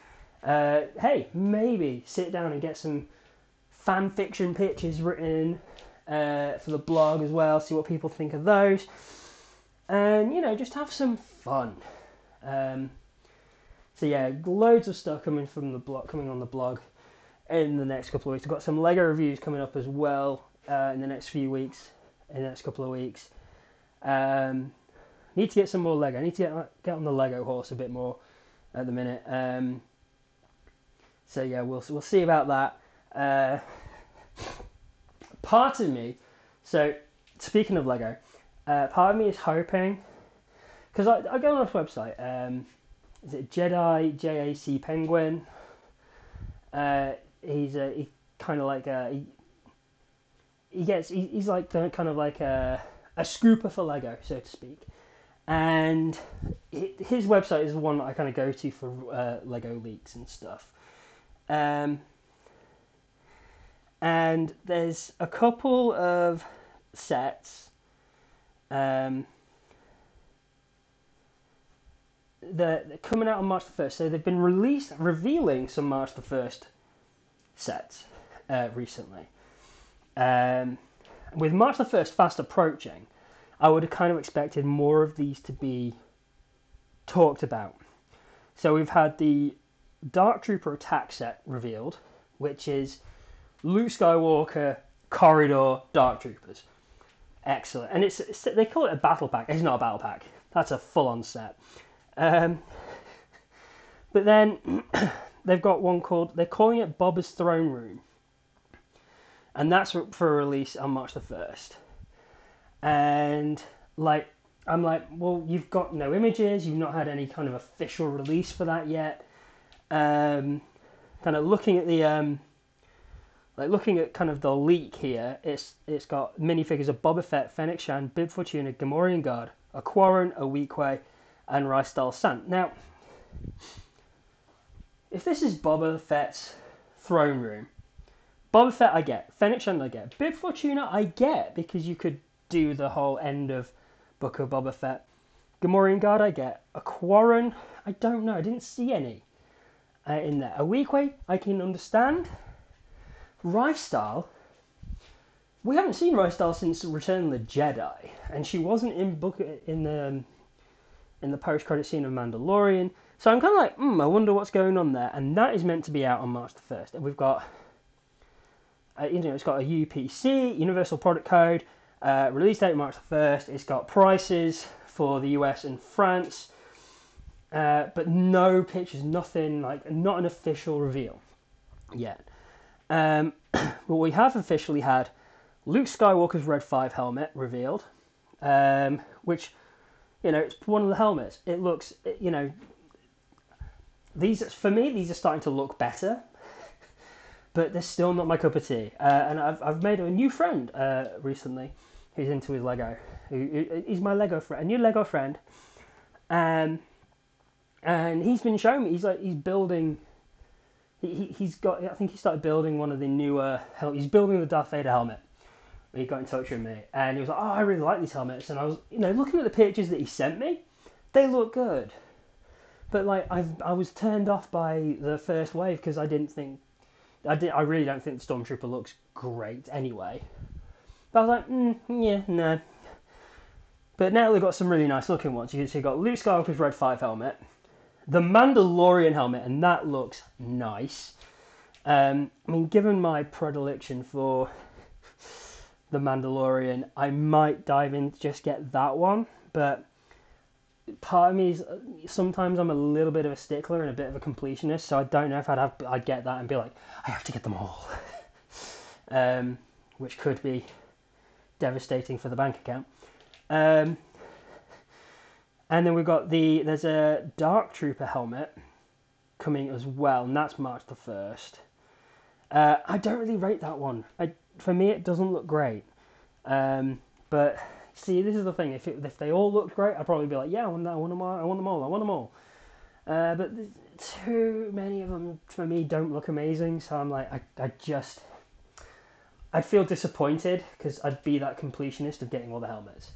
uh, hey, maybe sit down and get some fan fiction pitches written uh, for the blog as well, see what people think of those, and, you know, just have some fun. Um, so yeah, loads of stuff coming from the blog, coming on the blog in the next couple of weeks. I've got some Lego reviews coming up as well uh, in the next few weeks, in the next couple of weeks. Um, need to get some more Lego. I need to get get on the Lego horse a bit more at the minute. Um, so yeah, we'll we'll see about that. Uh, part of me, so speaking of Lego, uh, part of me is hoping, because I, I go on this website. Um, is it Jedi J A C Penguin? Uh, he's a he kind of like a he, he gets he, he's like the kind of like a a scooper for Lego, so to speak. And his website is the one that I kind of go to for uh, Lego leaks and stuff. Um, and there's a couple of sets um, that are coming out on March the first. So they've been released, revealing some March the first sets uh, recently. Um, with March the first fast approaching, I would have kind of expected more of these to be talked about. So we've had the Dark Trooper attack set revealed, which is Luke Skywalker, Corridor, Dark Troopers. Excellent. And it's, it's they call it a battle pack. It's not a battle pack. That's a full-on set. Um, but then they've got one called, they're calling it Boba's Throne Room. And that's for release on March the first. And like, I'm like, well, you've got no images, you've not had any kind of official release for that yet. Um, kind of looking at the, um, like looking at kind of the leak here, it's it's got minifigures of Boba Fett, Fennec Shand, Bib Fortuna, Gamorrean Guard, a Quarren, a Weequay, and Rystal Sant. Now, if this is Boba Fett's throne room, Boba Fett I get, Fennec Shand I get, Bib Fortuna I get, because you could do the whole end of Book of Boba Fett. Gamorrean Guard I get. A Quarren, I don't know, I didn't see any uh, in there. A Weequay I can understand. Rystal, we haven't seen Rystal since Return of the Jedi, and she wasn't in book in the in the post-credit scene of Mandalorian. So I'm kind of like, hmm, I wonder what's going on there. And that is meant to be out on March the first. And we've got, uh, you know, it's got a U P C, Universal Product Code. Uh, release date March the first. It's got prices for the U S and France, uh, but no pictures, nothing, like not an official reveal yet. Um, but we have officially had Luke Skywalker's Red five helmet revealed, um, which, you know, it's one of the helmets. It looks, you know, these for me these are starting to look better, but they're still not my cup of tea. Uh, and I've I've made a new friend uh, recently who's into his Lego. Who, who, he's my Lego friend, a new Lego friend. Um, and he's been showing me. He's like he's building. He, he he's got. I think he started building one of the newer. Hel- he's building the Darth Vader helmet. He got in touch with me, and he was like, "Oh, I really like these helmets." And I was, you know, looking at the pictures that he sent me. They look good, but like I I was turned off by the first wave because I didn't think. I did. I really don't think the Stormtrooper looks great anyway. But I was like, mm, yeah, no. But now they've got some really nice looking ones. You see, you've got Luke Skywalker's Red five helmet, the Mandalorian helmet, and that looks nice. Um, I mean, given my predilection for the Mandalorian, I might dive in to just get that one. But part of me is sometimes I'm a little bit of a stickler and a bit of a completionist, so I don't know if I'd have I'd get that and be like, I have to get them all, um, which could be devastating for the bank account. Um, and then we've got the there's a Dark Trooper helmet coming as well, and that's March the first. Uh, I don't really rate that one. I, for me, it doesn't look great. Um, but see, this is the thing. If it, if they all looked great, I'd probably be like, yeah, I want that. I want them all. I want them all. I want them all. Uh, but too many of them for me don't look amazing. So I'm like, I, I just, I'd feel disappointed because I'd be that completionist of getting all the helmets.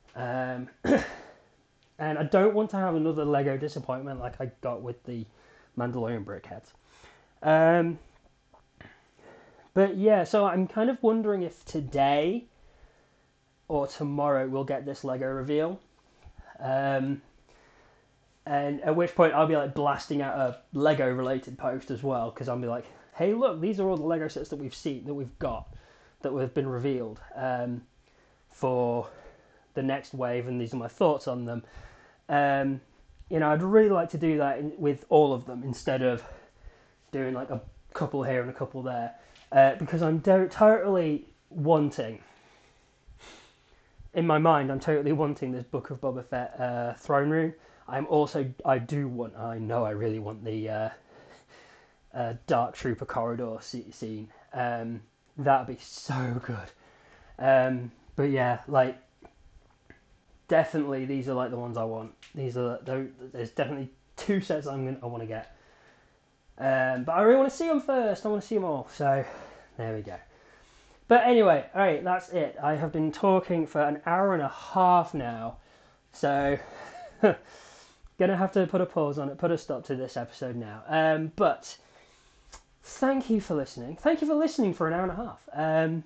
Um, and I don't want to have another Lego disappointment like I got with the Mandalorian brickheads. Um, but yeah, so I'm kind of wondering if today or tomorrow we'll get this Lego reveal. Um, and at which point I'll be like blasting out a Lego related post as well, because I'll be like, hey look, these are all the Lego sets that we've seen, that we've got, that have been revealed um, for the next wave, and these are my thoughts on them. Um, you know, I'd really like to do that in, with all of them, instead of doing like a couple here and a couple there, uh, because I'm do- totally wanting, in my mind, I'm totally wanting this Book of Boba Fett uh, throne room. I'm also, I do want, I know I really want the uh, uh, Dark Trooper corridor scene. Um, that'd be so good. Um, but yeah, like, definitely these are like the ones I want. These are, there's definitely two sets I'm gonna, I want to get. Um, but I really want to see them first. I want to see them all. So there we go. But anyway, all right, that's it. I have been talking for an hour and a half now. So gonna have to put a pause on it, put a stop to this episode now. Um, but thank you for listening. Thank you for listening for an hour and a half. Um,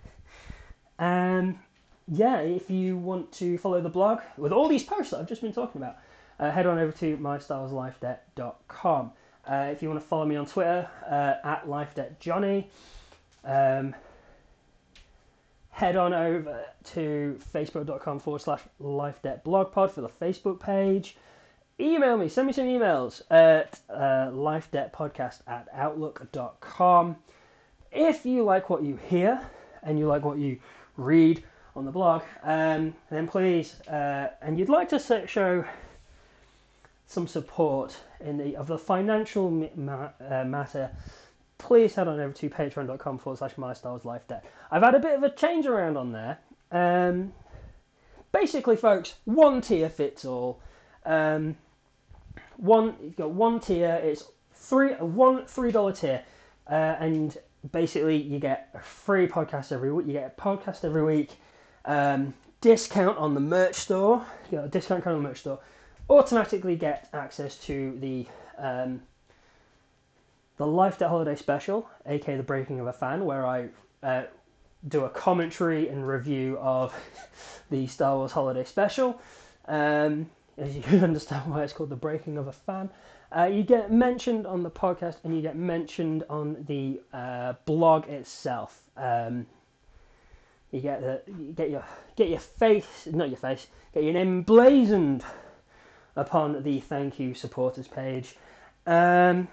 um, yeah, if you want to follow the blog with all these posts that I've just been talking about, uh, head on over to my stars life debt dot com. Uh, if you want to follow me on Twitter, uh, at LifeDebtJohnny, um, head on over to facebook.com forward slash LifeDebtBlogPod for the Facebook page. Email me, send me some emails at uh, lifedebtpodcast at outlook dot com. If you like what you hear and you like what you read on the blog, um, then please, uh, and you'd like to show some support in the of the financial ma- uh, matter, please head on over to patreon.com forward slash MyStylesLifeDebt. I've had a bit of a change around on there. Um, basically, folks, one tier fits all. Um, one, you've got one tier. It's three, one three dollar tier, uh, and basically you get a free podcast every week. You get a podcast every week. Um, discount on the merch store. You got a discount code on the merch store. Automatically get access to the um, the Life Debt Holiday Special, aka the Breaking of a Fan, where I uh, do a commentary and review of the Star Wars Holiday Special. Um, as you can understand why it's called the Breaking of a Fan. Uh, you get mentioned on the podcast, and you get mentioned on the uh, blog itself. Um, you get the you get your get your face, not your face, get your name emblazoned upon the thank you supporters page. Um,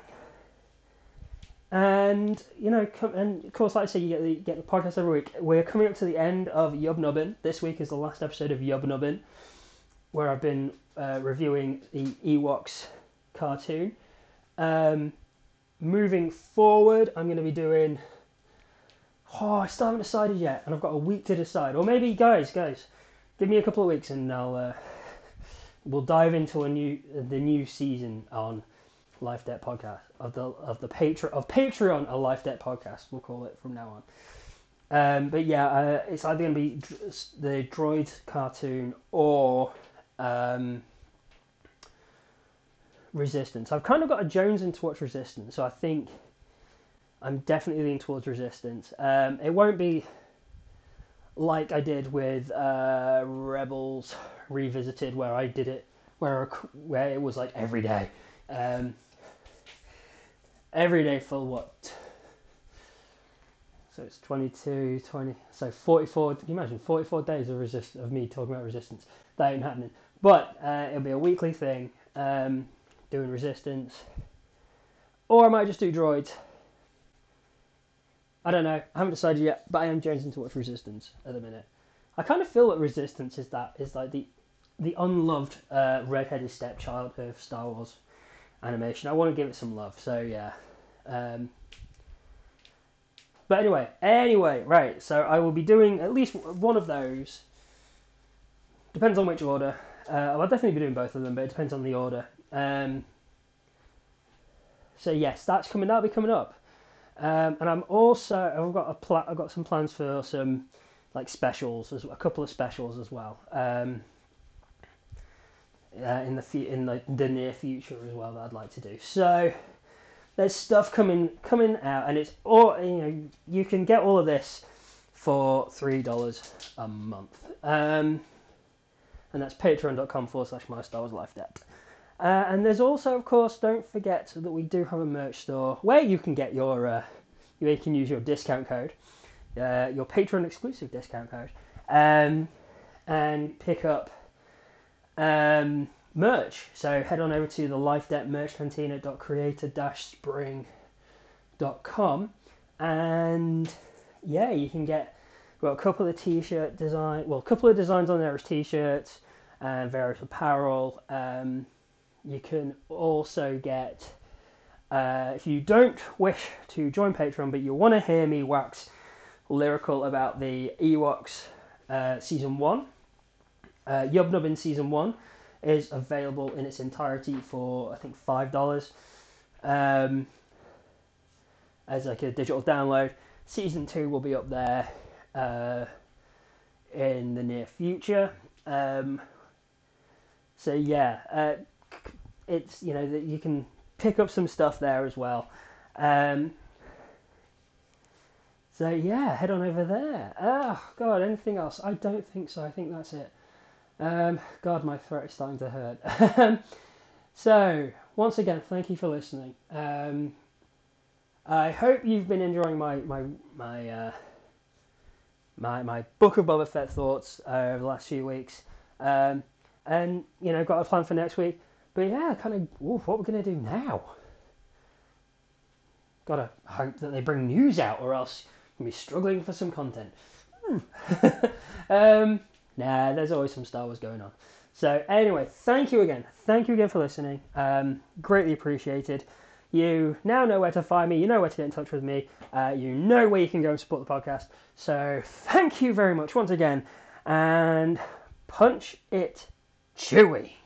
and you know, come, and of course, like I say, you get the get the podcast every week. We're coming up to the end of Yub Nubbin. This week is the last episode of Yub Nubbin, where I've been uh, reviewing the Ewoks cartoon. Um, moving forward, I'm going to be doing. Oh, I still haven't decided yet, and I've got a week to decide. Or maybe, guys, guys, give me a couple of weeks, and I'll uh, we'll dive into a new the new season on Life Debt Podcast of the of the Patreon of Patreon a Life Debt Podcast. We'll call it from now on. Um, but yeah, uh, it's either going to be the Droid cartoon or um, Resistance. I've kind of got a Jones in to watch Resistance, so I think I'm definitely leaning towards Resistance. Um, it won't be like I did with uh, Rebels Revisited, where I did it, where where it was like every day, um, every day for what? So it's twenty-two, twenty, so forty-four. Can you imagine forty-four days of resist of me talking about Resistance? That ain't happening. But uh, it'll be a weekly thing, um, doing Resistance, or I might just do Droids. I don't know. I haven't decided yet, but I am jonesing to watch Resistance at the minute. I kind of feel that Resistance is that is like the the unloved uh, redheaded stepchild of Star Wars animation. I want to give it some love. So yeah. Um, but anyway, anyway, right. So I will be doing at least one of those. Depends on which order. Uh, I'll definitely be doing both of them, but it depends on the order. Um, so yes, that's coming. That'll be coming up. Um, and I'm also I've got a pla- I've got some plans for some like specials, as a couple of specials as well. Um, uh, in the fu- in the, the near future as well that I'd like to do. So there's stuff coming coming out, and it's all, you know, you can get all of this for three dollars a month, um, and that's patreon.com forward slash my Star Wars Life Debt. Uh, and there's also, of course, don't forget that we do have a merch store where you can get your, uh, you can use your discount code, uh, your Patreon exclusive discount code, um, and pick up um, merch. So head on over to the Life Debt Merch Cantina dot creator dash spring dot com, and yeah, you can get, well, a couple of t-shirt design, well, a couple of designs on there as t-shirts and various apparel. Um, you can also get, uh, if you don't wish to join Patreon, but you want to hear me wax lyrical about the Ewoks uh, season one, uh, Yub Nub in season one is available in its entirety for, I think, five dollars um, as like a digital download. Season two will be up there uh, in the near future. Um, so yeah, uh, it's, you know, that you can pick up some stuff there as well. Um, so yeah, head on over there. Oh God, anything else? I don't think so. I think that's it. Um, God, my throat is starting to hurt. So once again, thank you for listening. Um, I hope you've been enjoying my my my uh, my my Book of Boba Fett thoughts uh, over the last few weeks, um, and you know, got a plan for next week. But yeah, kind of, ooh, what we're gonna do now? Gotta hope that they bring news out, or else we'll be struggling for some content. Hmm. um, nah, there's always some Star Wars going on. So anyway, thank you again. Thank you again for listening. Um, greatly appreciated. You now know where to find me. You know where to get in touch with me. Uh, you know where you can go and support the podcast. So thank you very much once again. And punch it Chewie.